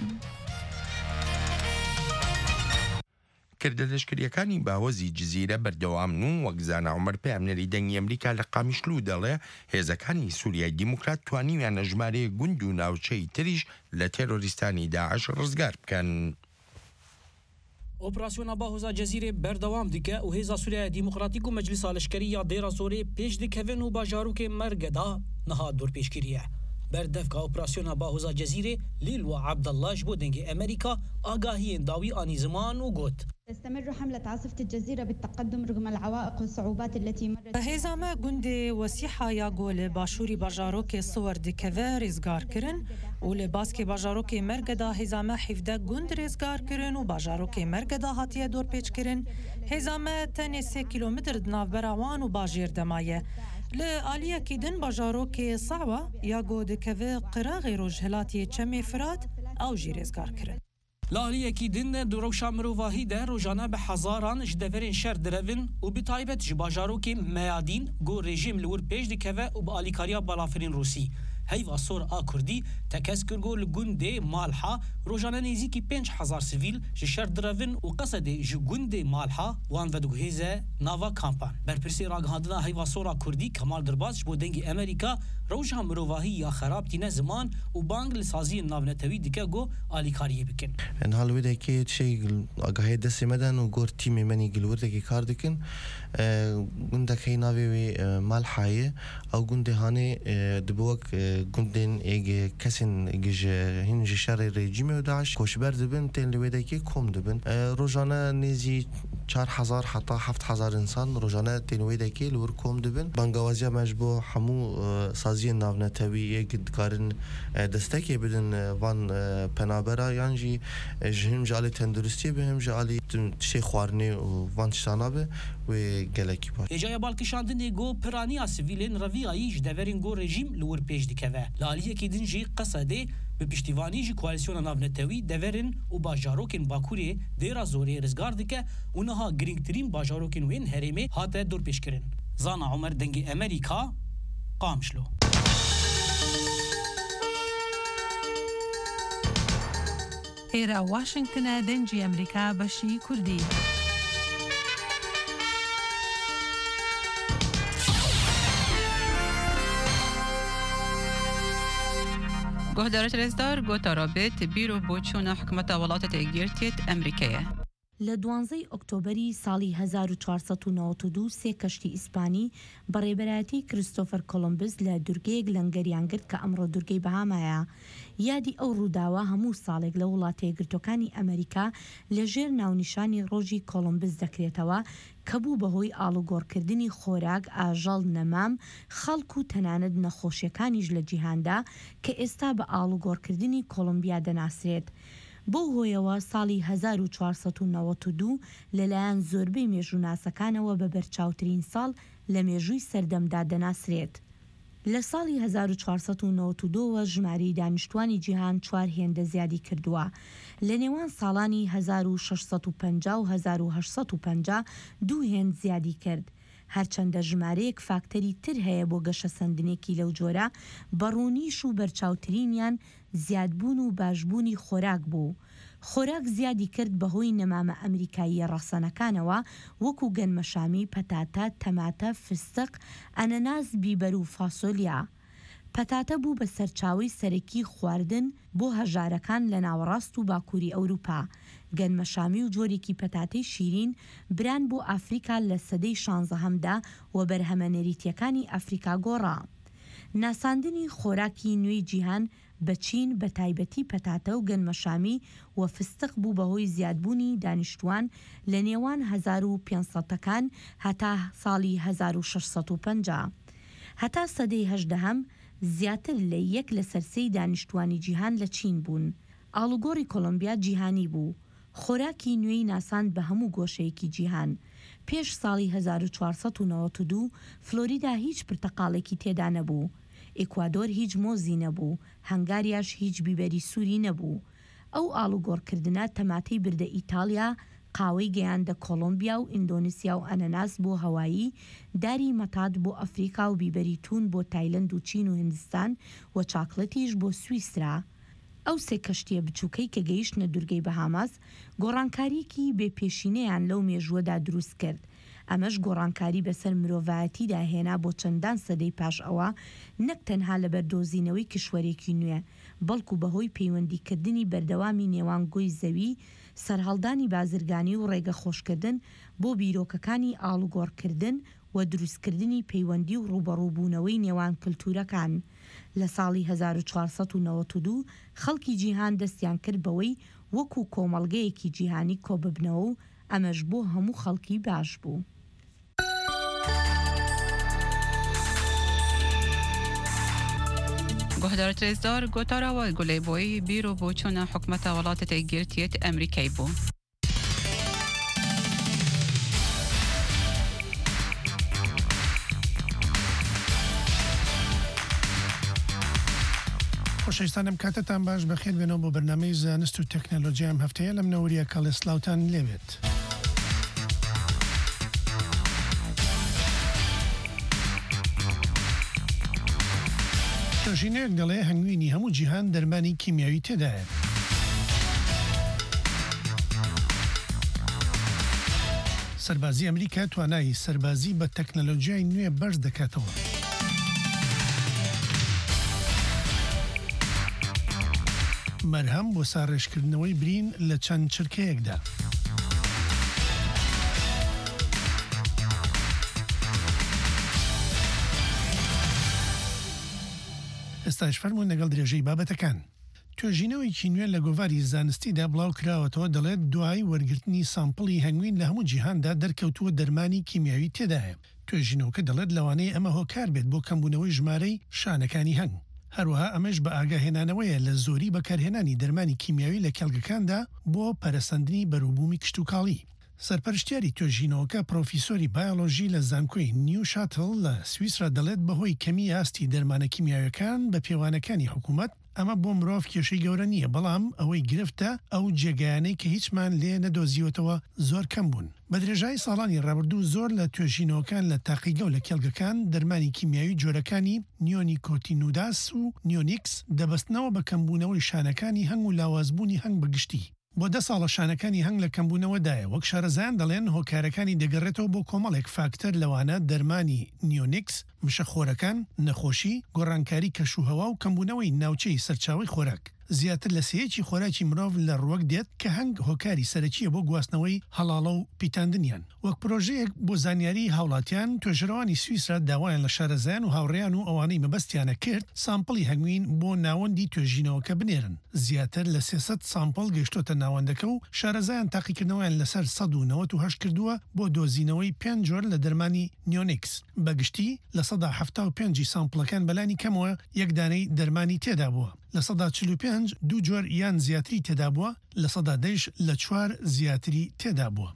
کردەدەشکریەکانی باوەزی جززیرە بەردەوامن و وەگزانە عمەر پامنەری دەنگی ئەمریکا لە قامیشلو دەڵێ هێزەکانی سووریای دیموکرات توانیویانە ژمارەیە گوند و ناوچەی تریش لە تێرۆریستانی داعش ڕزگار بکەن. اپراسیون باهوزا جزیره بردوام دیگه و هیزا سوریه دیموکراتیک و مجلس لشکری یا دیرا سوری پیش دکوین و باجاروک مرگدا نها دور پیشگیریه. بردفق اپراسیون باهوزا جزیره لیل و عبدالله جبو دنگ امریکا آگاهی داوی آنی زمان و گوت. تستمر حملة عاصفة الجزيرة بالتقدم رغم العوائق والصعوبات التي مرت. هزامة جندي وسيحة يقول باشوري باجاروك صور دكفر رزقار كرن ولباسكي باجاروك مرقدا هزامة حفظة جند رزقار كرن وباجاروك مرقدا هاتيه دور بيش كرن هزامة تاني سي كيلومتر دناف براوان وباجير دمايه لآلية كيدن باجاروك صعبة يقول دكفر قراغي رجهلاتي تشمي فرات أو جي رزقار كرن لالیه کی دن دروشا مروواهی ده روزانه به هزاران جدورین شهر درون و به تایبت جباجارو که میادین گو رژیم لور پیش دکوه و با آلیکاریا بالافرین روسی هیوا سور آ کردی تکس کرگو لگونده مالحا روزانه نیزی کی پنج هزار سیویل شهر درون و قصد جگونده مالحا وان ودگو هیزه ناوا کامپان برپرسی راگهاندنا هیوا سور آ کردی کمال درباز بو دنگ امریکا روزا مروواهی یا خراب تینه زمان و بانگ لسازی ناونتوی دکه گو آلیکاریه بکن ان هالوده که شيء آگاهی دست مدن و گور تیم منی گلورده که کار دکن گنده که ناوی مالحایه او گنده هانه دبوک گندن اگه کسین اگه هنج شر رژیم و داعش کوشبر دبن تن لوده که کم دبن روزانه نیزی چهار هزار حتا هفت هزار انسان روزانه تنوی دکی لور کوم دبن بانگوازیا مجبو همو سازی ناونتوی یک کارن دستکی بدن وان پنابرا یانجی جهم جالی تندرستی بهم جالی شی خوارنی و وان شانابه و گلکی باش اجای بالکشاندن گو پرانی سیویلین رویایش دورین گو رژیم لور پیش دکوه لالیه کی دنجی قصده به پشتیوانی جی کوالسیون ناونتوی دورن و باجاروکن باکوری دیرا زوری رزگار دکه اونها گرینگترین باجاروکن وین هریمه هاته دور پیش کرن زانا عمر دنگی امریکا قامشلو ئێرە واشنگتنە دەنجی ئەمریکا بەشی کوردی. گهدارت رزدار گوتا رابط بیرو بۆچوونە حکومەتە وڵاتە تێگیرتێت ئەمریکایە. لە دوانزەی ئۆکتۆبەری ساڵی هەزار و چوارسەد و نۆڤە و دوو سێ کەشتی ئیسپانی بەڕێبەرایەتی کریستۆفەر کۆلۆمبس لە دوورگەیەک لەنگەریان گرت کە ئەمڕۆ دوورگەی بەهامایە. یادی ئەو ڕووداوە هەموو ساڵێک لە وڵاتە یەکگرتوەکانی ئەمریکا لەژێر ناونیشانی ڕۆژی کۆلۆمبس دەکرێتەوە کە بوو بەهۆی ئاڵوگۆڕکردنی خۆراک، ئاژەڵ، نەمام، خەڵک و تەنانەت نەخۆشیەکانیش لە جیهاندا کە ئێستا بە ئاڵوگۆڕکردنی کۆلۆمبیا دەناسرێت. بۆ هۆیەوە ساڵی هەزار و چوارسەد و نۆڤە و دوو لەلایەن زۆربەی مێژووناسەکانەوە بە بەرچاوترین ساڵ لە مێژووی سەردەمدا دەناسرێت. لە ساڵی هەزار و چوارسەد و نۆڤە و دووەوە ژمارەی دانیشتوانی جیهان چوار هێندە زیادی کردووە. لە نێوان ساڵانی هەزار و شەشسەد و پەنجا و هەزار و هەشسەد و پەنجا دوو هێند زیادی کرد. هەرچەندە ژمارەیەک فاکتەری تر هەیە بۆ گەشە سندنێکی لەو جۆرە، بەڕوونیش و بەرچاوترینیان زیادبوون و باشبوونی خۆراک بوو. خۆراک زیادی کرد بەهۆی نەمامە ئەمریکاییە ڕەسەنەکانەوە وەکو گەنمەشامی، پەتاتە، تەماتە، فستق، ئەنەناس، بیبەر و فاسۆلیا. پەتاتە بوو بە سەرچاوی سەرەکی خواردن بۆ هەژارەکان لە ناوەڕاست و باکووری ئەوروپا. گەنمەشامی و جۆرێکی پەتاتەی شیرین بران بۆ ئافریکا لە سەدەی شانزەهەمدا و بەرهەمە نەریتیەکانی ئەفریکا گۆڕا. ناساندنی خۆراکی نوێی جیهان بە چین بە تایبەتی پەتاتە و گەنمەشامی و فستق بوو بەهۆی زیادبوونی دانیشتوان لە نێوان هەزار و پێنجسەدەکان هەتا ساڵی هەزار و شەشسەد و پەنجا. هەتا سەدەی هەژدەهەم زیاتر لە یەک لە سەرسەی دانیشتوانی جیهان لە چین بوون. ئاڵوگۆڕی کۆلۆمبیا جیهانی بوو. خۆراکی نوێی ناساند بە هەموو گۆشەیەکی جیهان. پێش ساڵی هەزار و چوارسەد و نۆڤە و دوو فلۆریدا هیچ پرتەقاڵێکی تێدا نەبوو. ئیکوادۆر هیچ مۆزی نەبوو، هەنگاریاش هیچ بیبەری سووری نەبوو. ئەو ئاڵوگۆڕکردنە تەماتەی بردە ئیتالیا، قاوەی گەیاندە کۆلۆمبیا و ئیندۆنیسیا و ئەنەناس بۆ هەوایی، داری مەتاد بۆ ئەفریقا و بیبەری تون بۆ تایلەند و چین و هندستان و چاکلەتیش بۆ سویسرا. ئەو سێ کەشتیە بچووکەی کە گەیشتنە دوورگەی بەهاماس گۆڕانکاریەکی بێپێشینەیان لەو مێژووەدا دروست کرد. ئەمەش گۆڕانکاری بەسەر مرۆڤایەتیدا هێنا بۆ چەندان سەدەی پاش ئەوە، نەک تەنها لە بەردۆزینەوەی کشوەرێکی نوێ، بەڵکو بەهۆی پەیوەندیکردنی بەردەوامی نێوان گۆی زەوی، سەرهەڵدانی بازرگانی و ڕێگە خۆشکردن بۆ بیرۆکەکانی ئاڵوگۆڕکردن و دروستکردنی پەیوەندی و ڕوبەڕووبوونەوەی نێوان کلتورەکان. لە ساڵی هەزار و چوارسەد و نۆڤە و دوو خەڵکی جیهان دەستیان کرد بەوەی وەکو کۆمەڵگەیەکی جیهانی کۆببنەوە و ئەمەش بۆ هەموو خەڵکی باش بوو. گهدارت رزدار گوتاراوە گولەی بۆی بیرۆ بۆچوونە حکومەتە وڵاتە تێگیرتێت ئەمریکای بوو. خۆشەویستانم کاتتان باش بەخێر بێنەوە بۆ بەرنامەی زانست و تەکنەلۆجیا ئەم هەفتەیە لەم نەوەریە کاڵێسلااوتان لێوێت. ژینەیەک دەڵێ هەنگوینی هەموو جیهان دەرمانی کیمیاوی تێدایە. سەربازی ئەمریکا توانایی سەربازی بە تەکنەلۆجیای نوێ بەرز دەکاتەوە. مەرهەم بۆ ساڕێژکردنەوەی برین لە چەند چرکەیەکدا. ئێستاش فەرموون لەگەڵ درێژەی بابەتەکان. توێژینەوەی نوێ لە گۆڤاری زانستیدا بڵاو کراوەتەوە دەڵێت دوای وەرگرتنی سامپڵی هەنگوین لە هەموو جیهاندا دەرکەوتووە دەرمانی کیمیاوی تێدایە. توێژینەوەکە دەڵێت لەوانەیە ئەمە هۆکار بێت بۆ کەمبوونەوەی ژمارەی شانەکانی هەنگ. هەروەها ئەمەش بە ئاگاهێنانەوەیە لە زۆری بەکارهێنانی دەرمانی کیمیاوی لە کێڵگەکاندا بۆ پەرەسەندنی بەرووبوومی کشت و کاڵی. سەرپەرشتیاری توێژینەوەکە پرۆفیسۆری بایۆلۆژی لە زانکۆی نیو شاتل لە سویسرا دەڵێت بەهۆی کەمی ئاستی دەرمانە کیمیاویەکان بە پێوانەکانی حکوومەت ئەمە بۆ مرۆڤ کێشەی گەورە نییە، بەڵام ئەوەی گرفتە ئەو جێگایانەی کە هیچمان لێ نەدۆزیوەتەوە زۆر کەم بوون. بە درێژایی ساڵانی ڕابردوو زۆر لە توێژینەوەکان لە تاقیگە و لە کێڵگەکان دەرمانی کیمیاوی جۆرەکانی نیۆنیکۆتینوداس و نیۆنیکس دەبەستنەوە بە کەمبوونەوەی شانەکانی هەنگ و لاوازبوونی هەنگ بەگشتی. بۆ دە ساڵە شانەکانی هەنگ لە کەمبوونەوەدایە، وەک شارەزایان دەڵێن هۆکارەکانی دەگەڕێتەوە بۆ کۆمەڵێک فاکتەر لەوانە دەرمانی نیۆنیکس، مشەخۆرەکان، نەخۆشی، گۆڕانکاری کەشوهەوا و کەمبوونەوەی ناوچەی سەرچاوی خۆراک. زیاتر لە سەیەکی خۆراکی مرۆڤ لە ڕوەک دێت کە هەنگ هۆکاری سەرەکیە بۆ گواستنەوەی هەڵاڵە و پیتاندنیان. وەک پرۆژەیەک بۆ زانیاری هاوڵاتیان، توێژەرەوانی سویسرا داوایان لە شارەزایان و هاوڕێیان و ئەوانەی مەبەستیانە کرد سامپڵی هەنگوین بۆ ناوەندی توێژینەوەکە بنێرن. زیاتر لە سێسەد سامپڵ گەشتۆتە ناوەندەکە و شارەزایان تاقیکردنەوەیان لەسەر سەد و نەوەت و هەشت کردووە بۆ دۆزینەوەی پێنج جۆر لە دەرمانی نیۆنیکس. بەگشتی لە سەدا هەفتا و پێنج سامپڵەکان بەلانی کەمەوە یەک دانەی دەرمانی تێدا بووە. لە سەدا چل و پێنج دوو جۆر یان زیاتری تێدا بووە، لە سەدا دەیش لە چوار زیاتری تێدا بووە.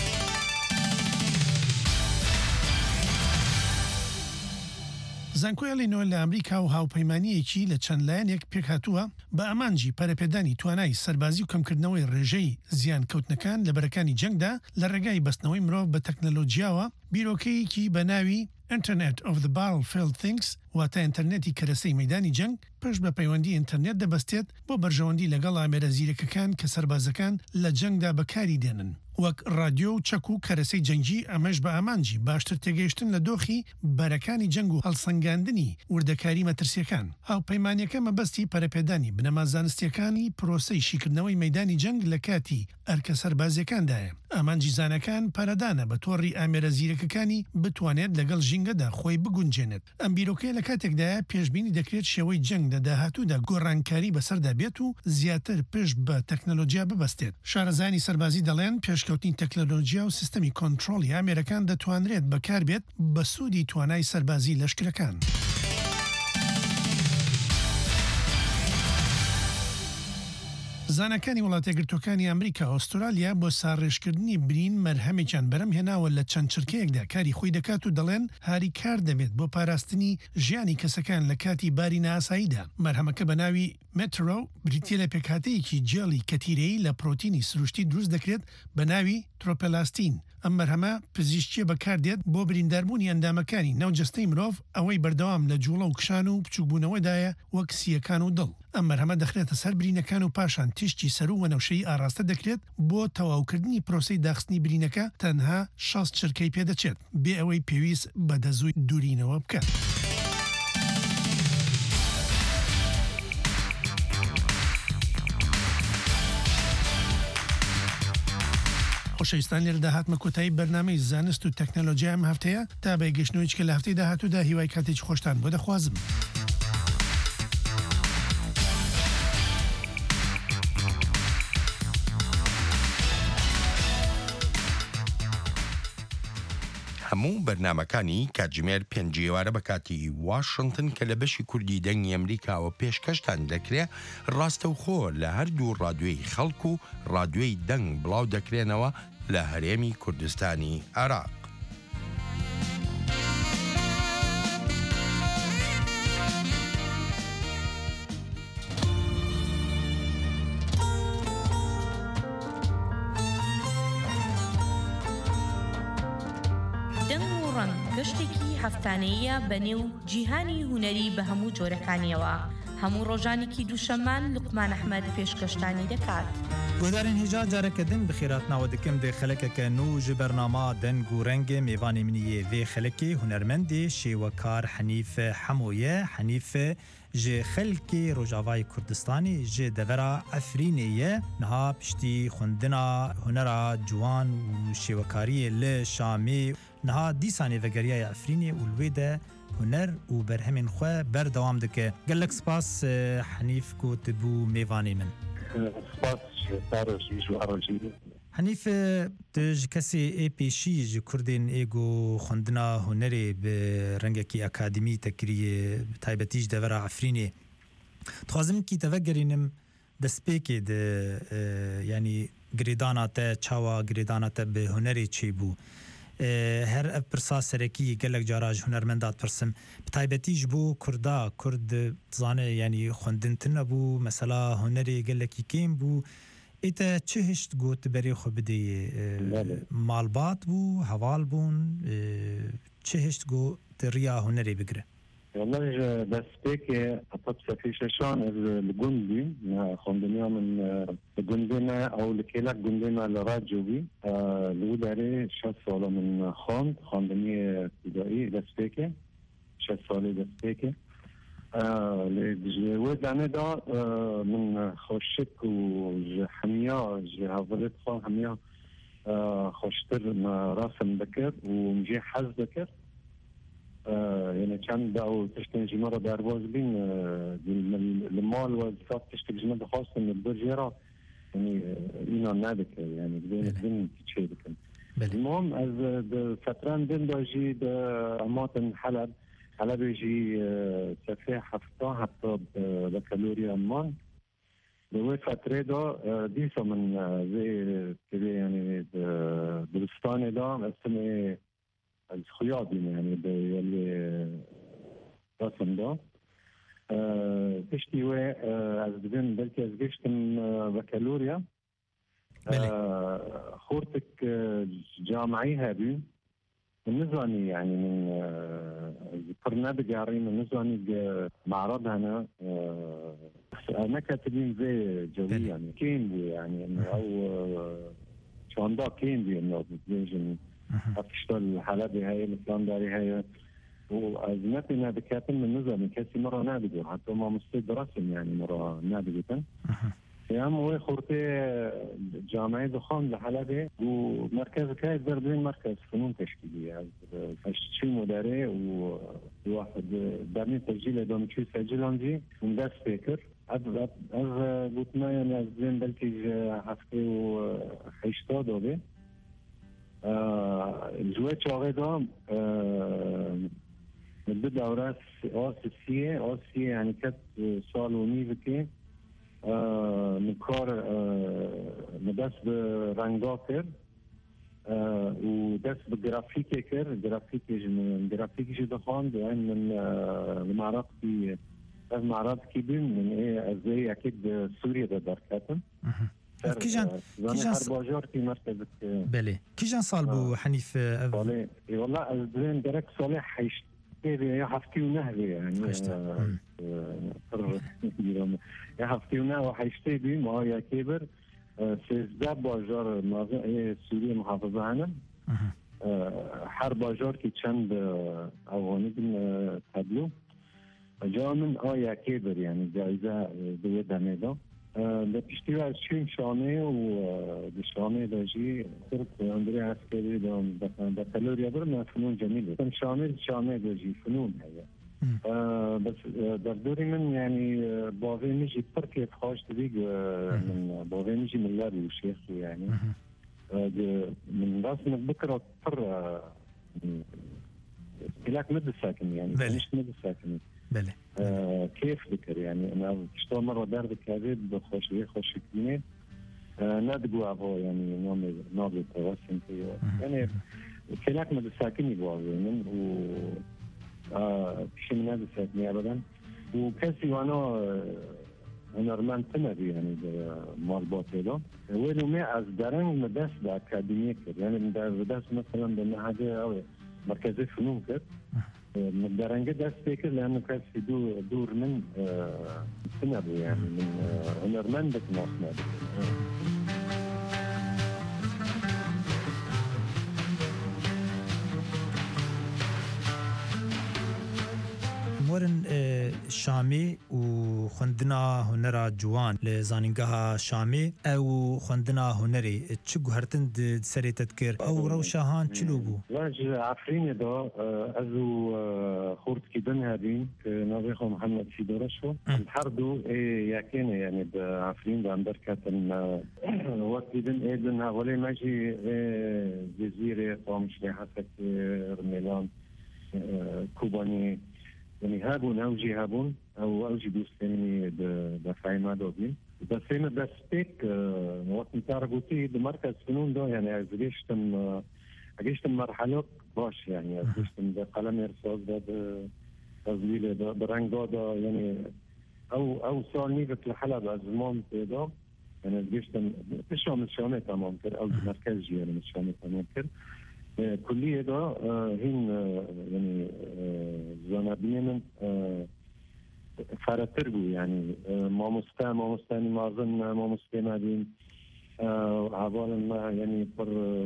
زانکۆی ئەلینۆ لە ئەمریکا و هاوپەیمانیەکی لە چەند لایەنێک پێکهاتووە بە ئەمانجی پەرەپێدانی توانای سەربازی و کەمکردنەوەی ڕێژەی زیان کەوتنەکان لە بەرەکانی جەنگدا لە ڕێگای بەستنەوەی مرۆڤ بە تەکنەلۆجیاوە بیرۆکەیەکی بە ناوی Internet of the Battlefield Things واتە ئینتەرنێتی کەرەسەی مەیدانی جەنگ پشت بە پەیوەندی ئینتەرنێت دەبەستێت بۆ بەرژەوەندی لەگەڵ ئامێرە زیرەکەکان کە سەربازەکان لە جەنگدا بەکاری دێنن. وەک ڕادیۆ و چەک و کەرەسەی جەنگی ئەمەش بە ئامانجی باشتر تێگەیشتن لە دۆخی بەرەکانی جەنگ و هەڵسەنگاندنی وردەکاری مەترسیەکان. هاوپەیمانیەکە مەبەستی پەرەپێدانی بنەما زانستیەکانی پرۆسەی شیکردنەوەی مەیدانی جەنگ لە کاتی ئەرکە سەربازیەکاندایە. ئامانجی زانەکان پارەدانە بە تۆڕی ئامێرە زیرەکەکانی بتوانێت لەگەڵ ژینگەدا خۆی بگونجێنێت. ئەم بیرۆکەیە لە کاتێکدایە پێشبینی دەکرێت شێوەی جەنگ لە داهاتوودا گۆڕانکاری بەسەردا بێت و زیاتر پشت بە تەکنەلۆجیا ببەستێت. شارەزانی سەربازی دەڵێن پێشکەوتنی تەکنەلۆجیا و سیستەمی کۆنتڕۆڵی ئامێرەکان دەتوانرێت بەکار بێت بە سوودی توانای سەربازی لەشکرەکان. زانەکانی وڵاتە یەکگرتووەکانی ئەمریکا ئۆسترالیا بۆ ساڕێژکردنی برین مەرهەمێکیان بەرەم هێناوە لە چەند چرکەیەکدا کاری خۆی دەکات و دەڵێن هاری کار دەبێت بۆ پاراستنی ژیانی کەسەکان لە کاتی باری ناساییدا. مەرهەمەکە بە ناوی مترۆ بریتیە لە پێکهاتەیەکی جێڵی کەتیرەیی لە پرۆتینی سروشتی دروست دەکرێت بە ناوی ترۆپەلاستین. ئەم مەرهەمە پزیشکیە بەکاردێت بۆ برینداربوونی ئەندامەکانی ناوجەستەی مرۆڤ ئەوەی بەردەوام لە جوڵە و کشان و بچووبوونەوەدایە وەک سیەکان و دڵ. ئەم مەرهەمە دەخرێتە سەر برینەکان و پاشان تیشتی سەر و وەنەوشەی ئاراستە دەکرێت بۆ تەواوکردنی پرۆسەی داخستنی برینەکە تەنها شەست چرکەی پێدەچێت بێ ئەوەی پێویست بە دەزووی دوورینەوە بکات. خۆشەویستان لێرە داهاتمە کۆتایی بەرنامەی زانست و تەکنەلۆجیا ئەم هەفتەیە تا بە گەشتنەوەیچ کە لە هەفتەی داهاتوودا هیوای کاتێکی خۆشتان بۆ دەخوازم. هەموو بەرنامەکانی کاتژمێر پێنج ئێوارە بە کاتی واشنگتن کە لە بەشی کوردی دەنگی ئەمریکاوە پێشکەشتان دەکرێت ڕاستەوخۆ لە هەردوو ڕادیۆی خەڵک و ڕادیۆی دەنگ بڵاو دەکرێنەوە لە هەرێمی کوردستانی عێراق. گەشتێکی هەفتانەیە بەنێو جیهانی هونەری بە هەموو جۆرەکانیەوە. هەموو ڕۆژانێکی دووشەمان لوقمان ئەحمەد پێشکەشتانی دەکات. گۆدارین هێجا جارەکەدن بخیراتناوە دکم دێ خەلەکەکە نو ji بەرنامە دەنگ و ڕەنگێ میوانی منیە vê خەلەکی هونەرمەندێ شێوەکار حەنیف هەموویە حەنیف ji xelkê Rojavayê Kurdistanê ji devera Efrînê niha piştî xwendina hunera ciwan û şêwekariyê li Şamê niha dîsanê vegeriyaya Efrînê û li wê de هنر و برهمین خو بردوام دکه گلک سپاس حنیف کو تبو میوانی من سپاس تارجی جو ارجی حنیف تج کسی ای پیشی ج کردین ایگو خوندنا هنری به رنگکی اکادمی تکریه تایبتیج دور عفرینی تخوازم کی تفکرینم دسپیکی د یعنی گریدانا تا چاوا گریدانا تا به هنری چی بو هر افرسا سرکی گلک جاراج هنرمندات پرسم بتایبتیج بو کردا کرد تزانه یعنی خوندن تنبو مثلا هنری گلکی کیم بو ایتا چه هشت گوت بری خو بدی مالبات بو حوال بون چه هشت گو ریا هنری بگره والله بس بيك أطبس في شاشان الجندي خندنيا من جندنا أو لكيلك جندنا لراجوبي لوداري شاس سالة من خاند خندني ابتدائي بس بيك شاس سالة بس بيك لجواد أنا دا من خوشك وحمية جهازات خان حمية خوشتر راسم بكر ومجي حز بكر يعني كان داو تشتنجي مرة داربوز بين المال والصف تشتنجي مرة خاصة من البرجيرة يعني إينا نادك يعني بدين بدين تشي بكم المهم از فتران بين باجي بأماكن حلب حلب يجي سفيه حفظة حتى بكالوريا أمان بوي فترة دا ديسا من زي كده يعني بلستاني دا اسمه الخياطي يعني اللي رسم ده تشتي وي از بدين بلكي از قشتم بكالوريا خورتك جامعي هابي من نزاني يعني من برنامج عاري من نزاني معرض هنا انا كاتبين زي جوي يعني كيندي يعني او شوندا كيندي انه بيجن أفشل الحلبي هاي الفلانداري هاي وأزمتنا بكاتب من نزل من كاسي مرة نابجو حتى ما مستيد رسم يعني مرة نابجو تن يام هو خورتي جامعي دخان لحلبي ومركز كاي بربين مركز فنون تشكيلية شي مداري وواحد برني تسجيل دوم شو سجل عندي ومدرس فكر أب أب أب قلت ما يعني أزين بلكي حفتي وحيشتا دوبي الجوات شاغي دا بدأ أوراس آسيسية آسية يعني كت سال ونيفكي نكار ندس برنگا كر ودس بجرافيكي كر جرافيكي من جرافيكي دخان يعني من المعرض في المعرض كيبين من إيه أزاي أكيد سوريا ده دركاتن كيجان كيجان باجار في مركزك بله كيجان صال بو حنيف صالح والله الزين درك صالح حيش يا حفتي ونهبي يعني يا حفتي ونهبي حيشتي بي ما يا كبر سيزداد باجار مازن سوريا محافظة هنا حر باجار كي چند أواني بن تبلو جا من آيا كبر يعني جائزة بيد هميدا ده پشتی از چین شانه و شانه داشی صرف اندری عسکری دام بکالوریا برم فنون جمیله من شامل شانه داشی فنون هیا بس در دوری من يعني باقي نجي تركيا تخاش تديق من باقي نجي من لابي وشيخ يعني من راس من بكره تفر هناك مد الساكن يعني مش مد الساكن بله آه كيف ذكر يعني انا اشتغل مره دار كذا بخش بيخش كلمه آه نادقوا ابو يعني نوم نوم توسم فيه يعني هناك مد الساكن يبغى من و آه شيء من هذا الساكن ابدا وكسي وانا انا رمان تنبي يعني مالبات هذا وينو ما از درن مدرسه اكاديميه يعني مدرسه مثلا بالمعهد او مركز الفنون كده من درنجة داس فكر لأنه كان في دور, دور من آه سنبو يعني من آه هنرمن بك ناس مورن شامی و خوندنا هنر جوان لزانینگاه شامی او خوندنا هنری چه گوهرتن سری تذکر او روشهان چلو بو؟ واج عفرین دا ازو خورد کدن هدین که نوی خو محمد سیداره شو هر دو یکینه یعنی عفرین دا اندر کتن وقت دیدن ایدن اولی مجی جزیره قامش لحسك رميلان كوباني يعني هابون اوجي هابون او اوجي دوستاني دفعينا دوبين بس هنا ده سبيك وقت متعرقوتي بمركز فنون ده يعني ازريشتم اجيشتم مرحلة باش يعني ازريشتم ده قلم ارصاص ده تزويل ده برنجا ده يعني او او سؤال نيفت لحلب ازمان ده يعني ازريشتم تشو من الشامة تمام كر او مركز يعني من الشامة تمام كر كلية ده هين يعني زنابين فراتربو يعني ما مستا ما مستاني ما أظن ما مستنادين عبارة ما يعني بر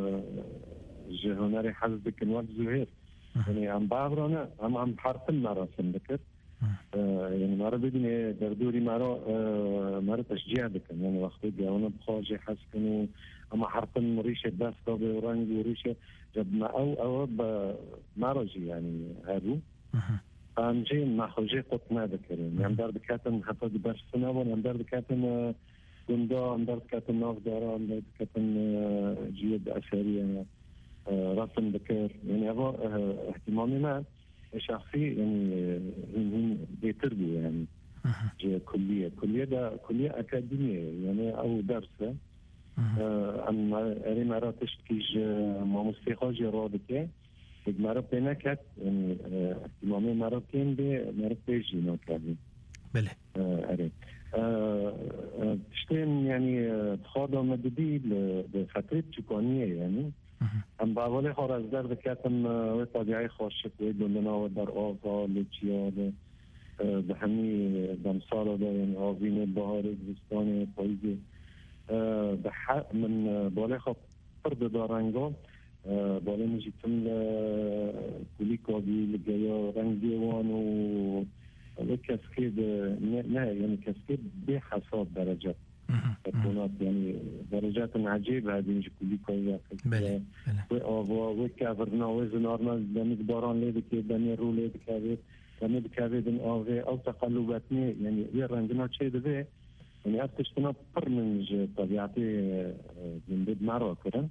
جهناري حزب كنوات زهير يعني عم بعبرنا عم عم حرفن مراسم بكر يعني مرة بدني دردوري مرة مرة تشجيع بكن يعني وقت جاونا بخارج حس كانوا أما حرفن ريشة بس كابي ورانج وريشة جب ما أو أو بمرجي يعني هادو فهم جي ما خرجي قط ما ذكرين يعني دار بكاتن حتى دبر سنة ولا دار بكاتن كندا دار بكاتن ناف دارا دار بكاتن جيد أثرية رسم بكر يعني هذا اهتمامي ما شخصي يعني هم بيتربوا يعني جي كلية كلية ده كلية أكاديمية يعني أو درسة أم أري مرة تشتكيج ما موسيقى جرادته مرة بينكت يعني اهتمامي مرة كين بي مرة بيجي ناكلين بله أري تشتين يعني تخاضم مددي لفترة تكونية يعني ام باولی خور از در دکتم و طبیعی خوشک و دندنا و در آفا لچیا به همی دمسال ده یعنی آوین بهار زستان پاییز به حق من بالی خوب پرد دارنگا بالی نجیتم کلی کابی لگیا رنگ دیوان و کسکید نه یعنی کسکید به حساب درجه تكونات يعني درجات عجيبة هذه مش كلي كويس بله وآوا وكافرنا وزنارنا لمد باران ليدك دني رو ليدك هذه لمد كافيدن آوه أو تقلباتني يعني يرنجنا شيء ده يعني أفتشتنا برمج طبيعتي من بيد مرة كده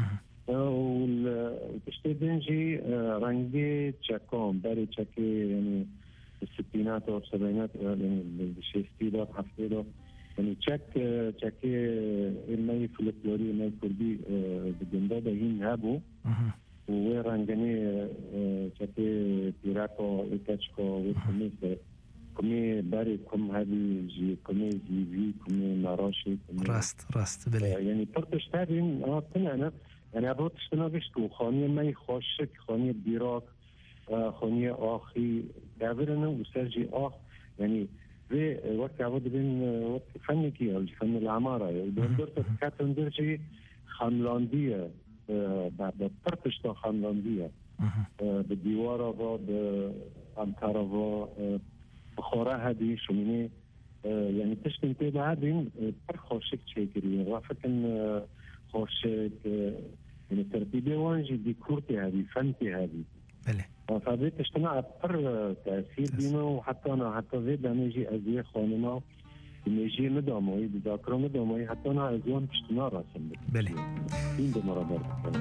والتشتي بنجي رنجي تشاكون باري تشاكي يعني الستينات أو السبعينات يعني الشيستيدات حفيدات يعني تشك تشكي الماي فلكلوري ماي كردي بدندا ده هين هابو ورانجني تشكي بيراكو إتشكو وكميس كمي باري كم هذه جي كمي جي في كمي ناراشي راست راست بله يعني برتش تابين آه تنا يعني أبغى تشتنا بيشتو خانية ماي خوشك خانية بيراك خانية آخي دابرنا وسجي آخ يعني في وقت عبود بين وقت فنكي أو فن العمارة ودرت كاتن درجي خاملاندية بعد برتش تا خاملاندية بالديوارة بعد أمتارة بخورة هذه شمينة يعني تشتن تبع هذين بر خوشك شكري رافقن خوشك يعني ترتيبي وانجي ديكورتي هذه فنتي هذه بله فبيت اجتماع بر تأثير بينا وحتى أنا حتى زيد أنا يجي أزياء خانما يجي مدامي بذاكرة مدامي حتى أنا أزيان اجتماع راسم بله فين دمرة برد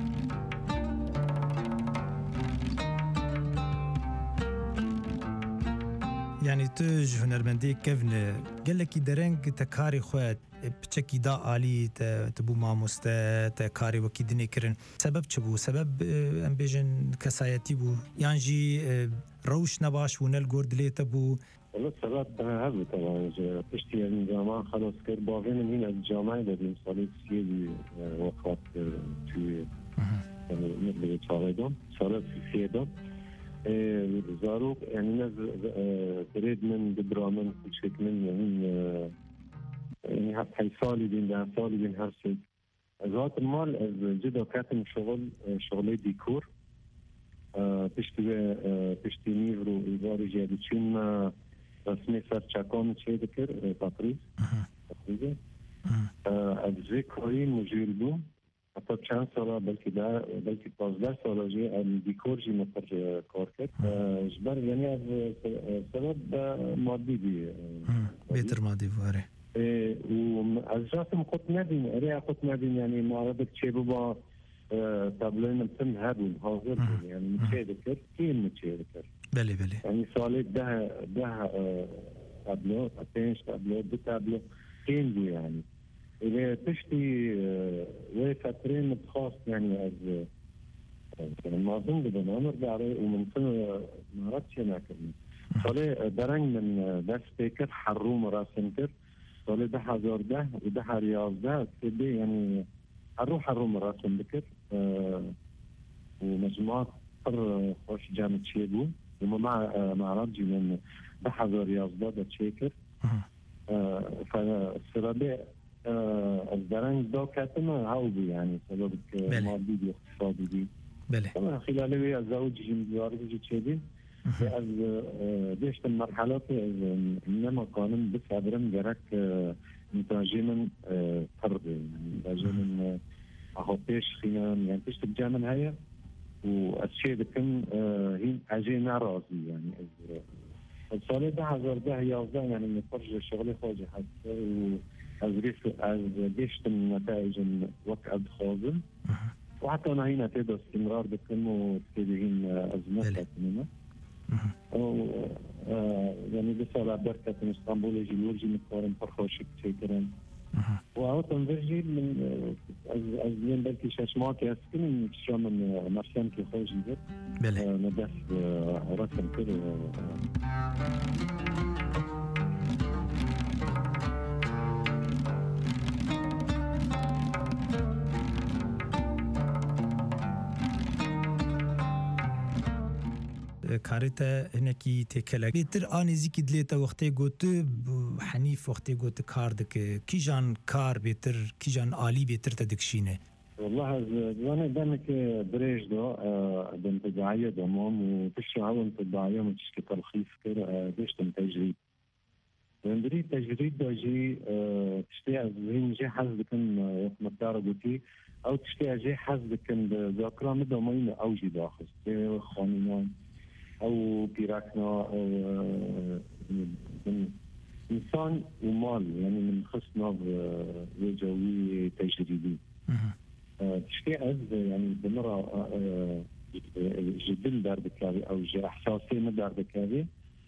يعني توج هنرمندي كيفن قال لك درنج تكاري خوات بچکی دا عالی تبو ماموسته تکاری وکی دنی کرن سبب چه بو سبب ام بیجن کسایتی بو یعنی جی روش نباش و نل گرد لیتا بو والله السبب هذا طبعا تشتي الجامعة خلاص كير باغين من الجامعة بدين صالح سيدي وقت في يعني مثل تشاردم صالح سيدم زاروك يعني ناس تريد من دبرامن كل شيء من يعني يعني هاي صالي بين ده صالي بين هالشيء ذات المال جدا كاتم شغل شغلي ديكور پشتی پشتی نیورو ایواری جدی چون رسمی سر چکان چه دکر تقریز تقریزه از زی کاری مجیل بوم حتی چند ساله بلکه ده بلکه پازده ساله جه ام دیکور جی مطر کار کرد جبر یعنی از سبب مادی بی بيتر مادي فاري و از جاسم خود ندین اریا خود ندین یعنی معرض چه بابا تابلوين الفن هذول حاضر يعني متشاهد كثير كثير متشاهد كثير بلي بلي يعني صالح ده ده تابلو اتنش تابلو دو تابلو كين دي يعني إذا تشتي وفترين متخاص يعني از يعني ما أظن بدنا نرجع ومن سنة ما عرفتش أنا كمان صالح درنج من ده سبيكر حروم راسنتر صالح ده هزار ده وده رياض ده كده يعني هروح الروم راسم بكر أه ومجموعات قر خوش جامعة شيبو ومع أه مع رجل من بحضر رياض ده تشيكر أه فالسرابة أه الدرنج ده كاتمة هاوبي يعني سبب مادي دي اقتصادي دي بله طبعا خلال الزوج جمزوار جي تشيبين از ديشت المرحلات انما قانون بس عبرم جرك متاجما فرد يعني متاجما اهو بيش خيام يعني بيش تبجامن هيا والشيء بكم هين اجينا راسي يعني الصالح ده هزار ده هي أفضل يعني نتفرج الشغل خارجي حتى از ريف از ديشت النتائج وقت خازن وحتى انا هنا تقدر استمرار بكم وتبين ازمات منه او يعني بس على بركة من اسطنبول يجي الورجي متقارن فرخوشك شكرا وهو تنفرجي من ازلين بلكي شاشمات يسكن من شام من مرسام كي خوش جد بله ندف رسم كده كاريتا هناكي تكلا بيتر انيزي كي دليتا وقتي قلت حنيف وقتي قلت كاردك كي جان كار بيتر كي جان الي بيتر تدكشينه والله انا دامك بريج دو دم تدعيه ضمام وتشتي عاون تدعيه وتشتي تلخيص كده باش تجريد ندري تجريد داجي تشتي زين جي حزبك مقدار قلتي او تشتي جي حزبك ذاكره مدمين او جي داخل خانمان او بيراكنا او انسان ومال يعني من خصنا وجوي تجريدي تشتي از يعني بمرة جدل دار بكاري او احساسي ما دار بكاري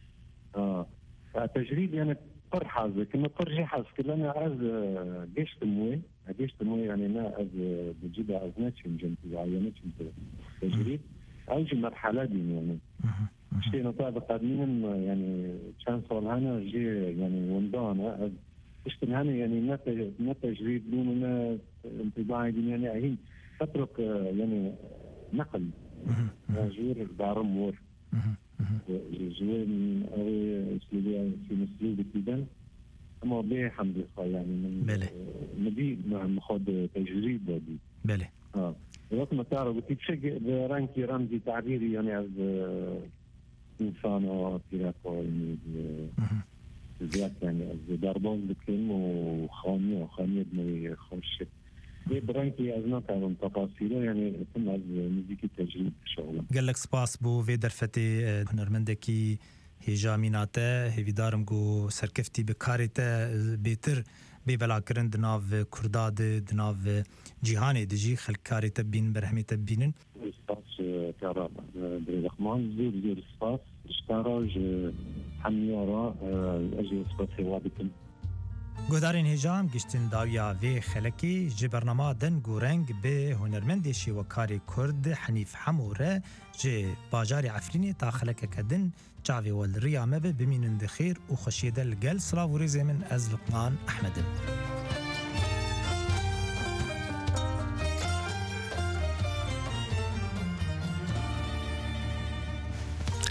تجريد يعني قر حازة كما قر حاز كلنا از جيش تموي جيش تموي يعني ما از بجيبها از ناتشم جنتي وعيناتشم تجريد اوجي مرحلة دي يعني شيء نطاق قادمين يعني كان صار هنا جي يعني وندانا اشتن هنا يعني ما تجريد دون ما انطباعي يعني هين تترك يعني نقل جور دارم مور جور او اسلوبي في مسلوب كده اما به الحمد لله يعني من مدي مخد تجريد دي بله اه وقت ما تعرف بتشجع برانكي رمزي تعبيري يعني از انسان وكيراكو يعني زياد يعني از دربان بكلم وخانية وخانية بنوي خوش برانكي از نتعلم تفاصيله يعني ثم از مزيكي تجريب شغله قال لك سباس بو في درفتي هنرمندكي هجاميناته هفي دارم جو سركفتي بكاريته بيتر بيبلا كرن دناف كرداد دناف جيهاني دجي خلق كاري تبين برهمي تبينن سباس كارا بريخمان زير زير سباس اشتراج حميارا اجي سباس هوابتن گودارین هجام گشتن داویا و خلکی جبرنما دن گورنگ به هنرمند شیوکاری کرد حنیف حموره جه باجاری عفرینی تا خلک کدن جاوی ول ریامه به بمینند خیر و خوشیده لگل سلاو ریزه من از لقمان احمدن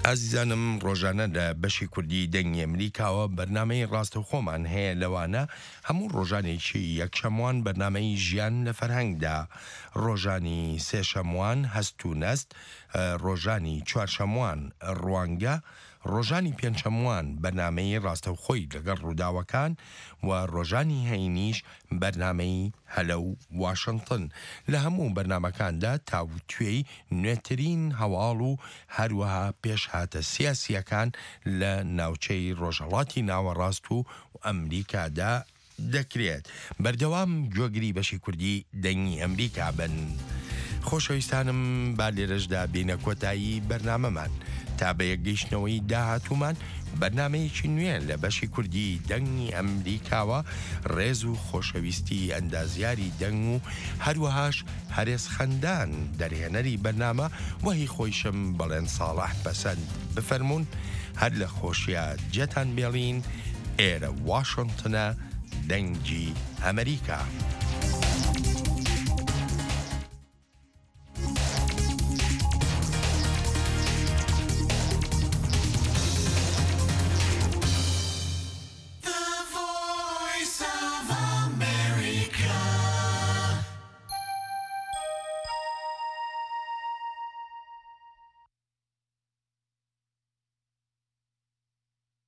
ئازیزانم ڕۆژانە لە بەشی کوردی دەنگی ئەمریکاوە بەرنامەی ڕاستە خۆمان هەیە لەوانە هەموو ڕۆژانێکی یەکشەموان بەرنامەی ژیان لە فەرهەنگدا، ڕۆژانی سێشەموان هەست و نەست، ڕۆژانی چوارشەموان ڕوانگە، ڕۆژانی پێنجشەموان بەرنامەی ڕاستەوخۆی لەگەڵ ڕووداوەکان و ڕۆژانی هەینیش بەرنامەی هەلە و واشنگتن. لە هەموو بەرنامەکاندا تاوتوێی نوێترین هەواڵ و هەروەها پێشهاتە سیاسیەکان لە ناوچەی ڕۆژهەڵاتی ناوەڕاست و ئەمریکادا دەکرێت. بەردەوام گوێگری بەشی کوردی دەنگی ئەمریکا بن. خۆشەویستانم با لێرەشدا بینە کۆتایی بەرنامەمان تا بە یەکگەیشتنەوەی داهاتوومان بەرنامەیەکی نوێ لە بەشی کوردی دەنگی ئەمریکاوە ڕێز و خۆشەویستی ئەندازیاری دەنگ و هەروەهاش هەرێز خەندان دەرهێنەری بەرنامە وەهی خۆیشم بەڵێن ساڵح پەسەند بفەرمونون هەر لە خۆشیە جێتان بێڵین ئێرە واشنگتنە دەنگی ئەمریکا.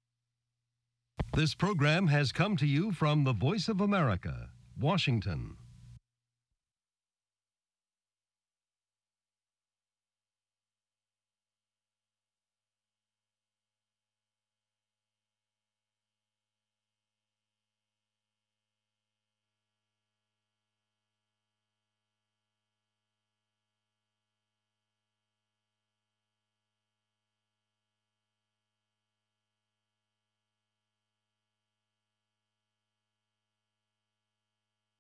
This program has come to you from the Voice of America, Washington.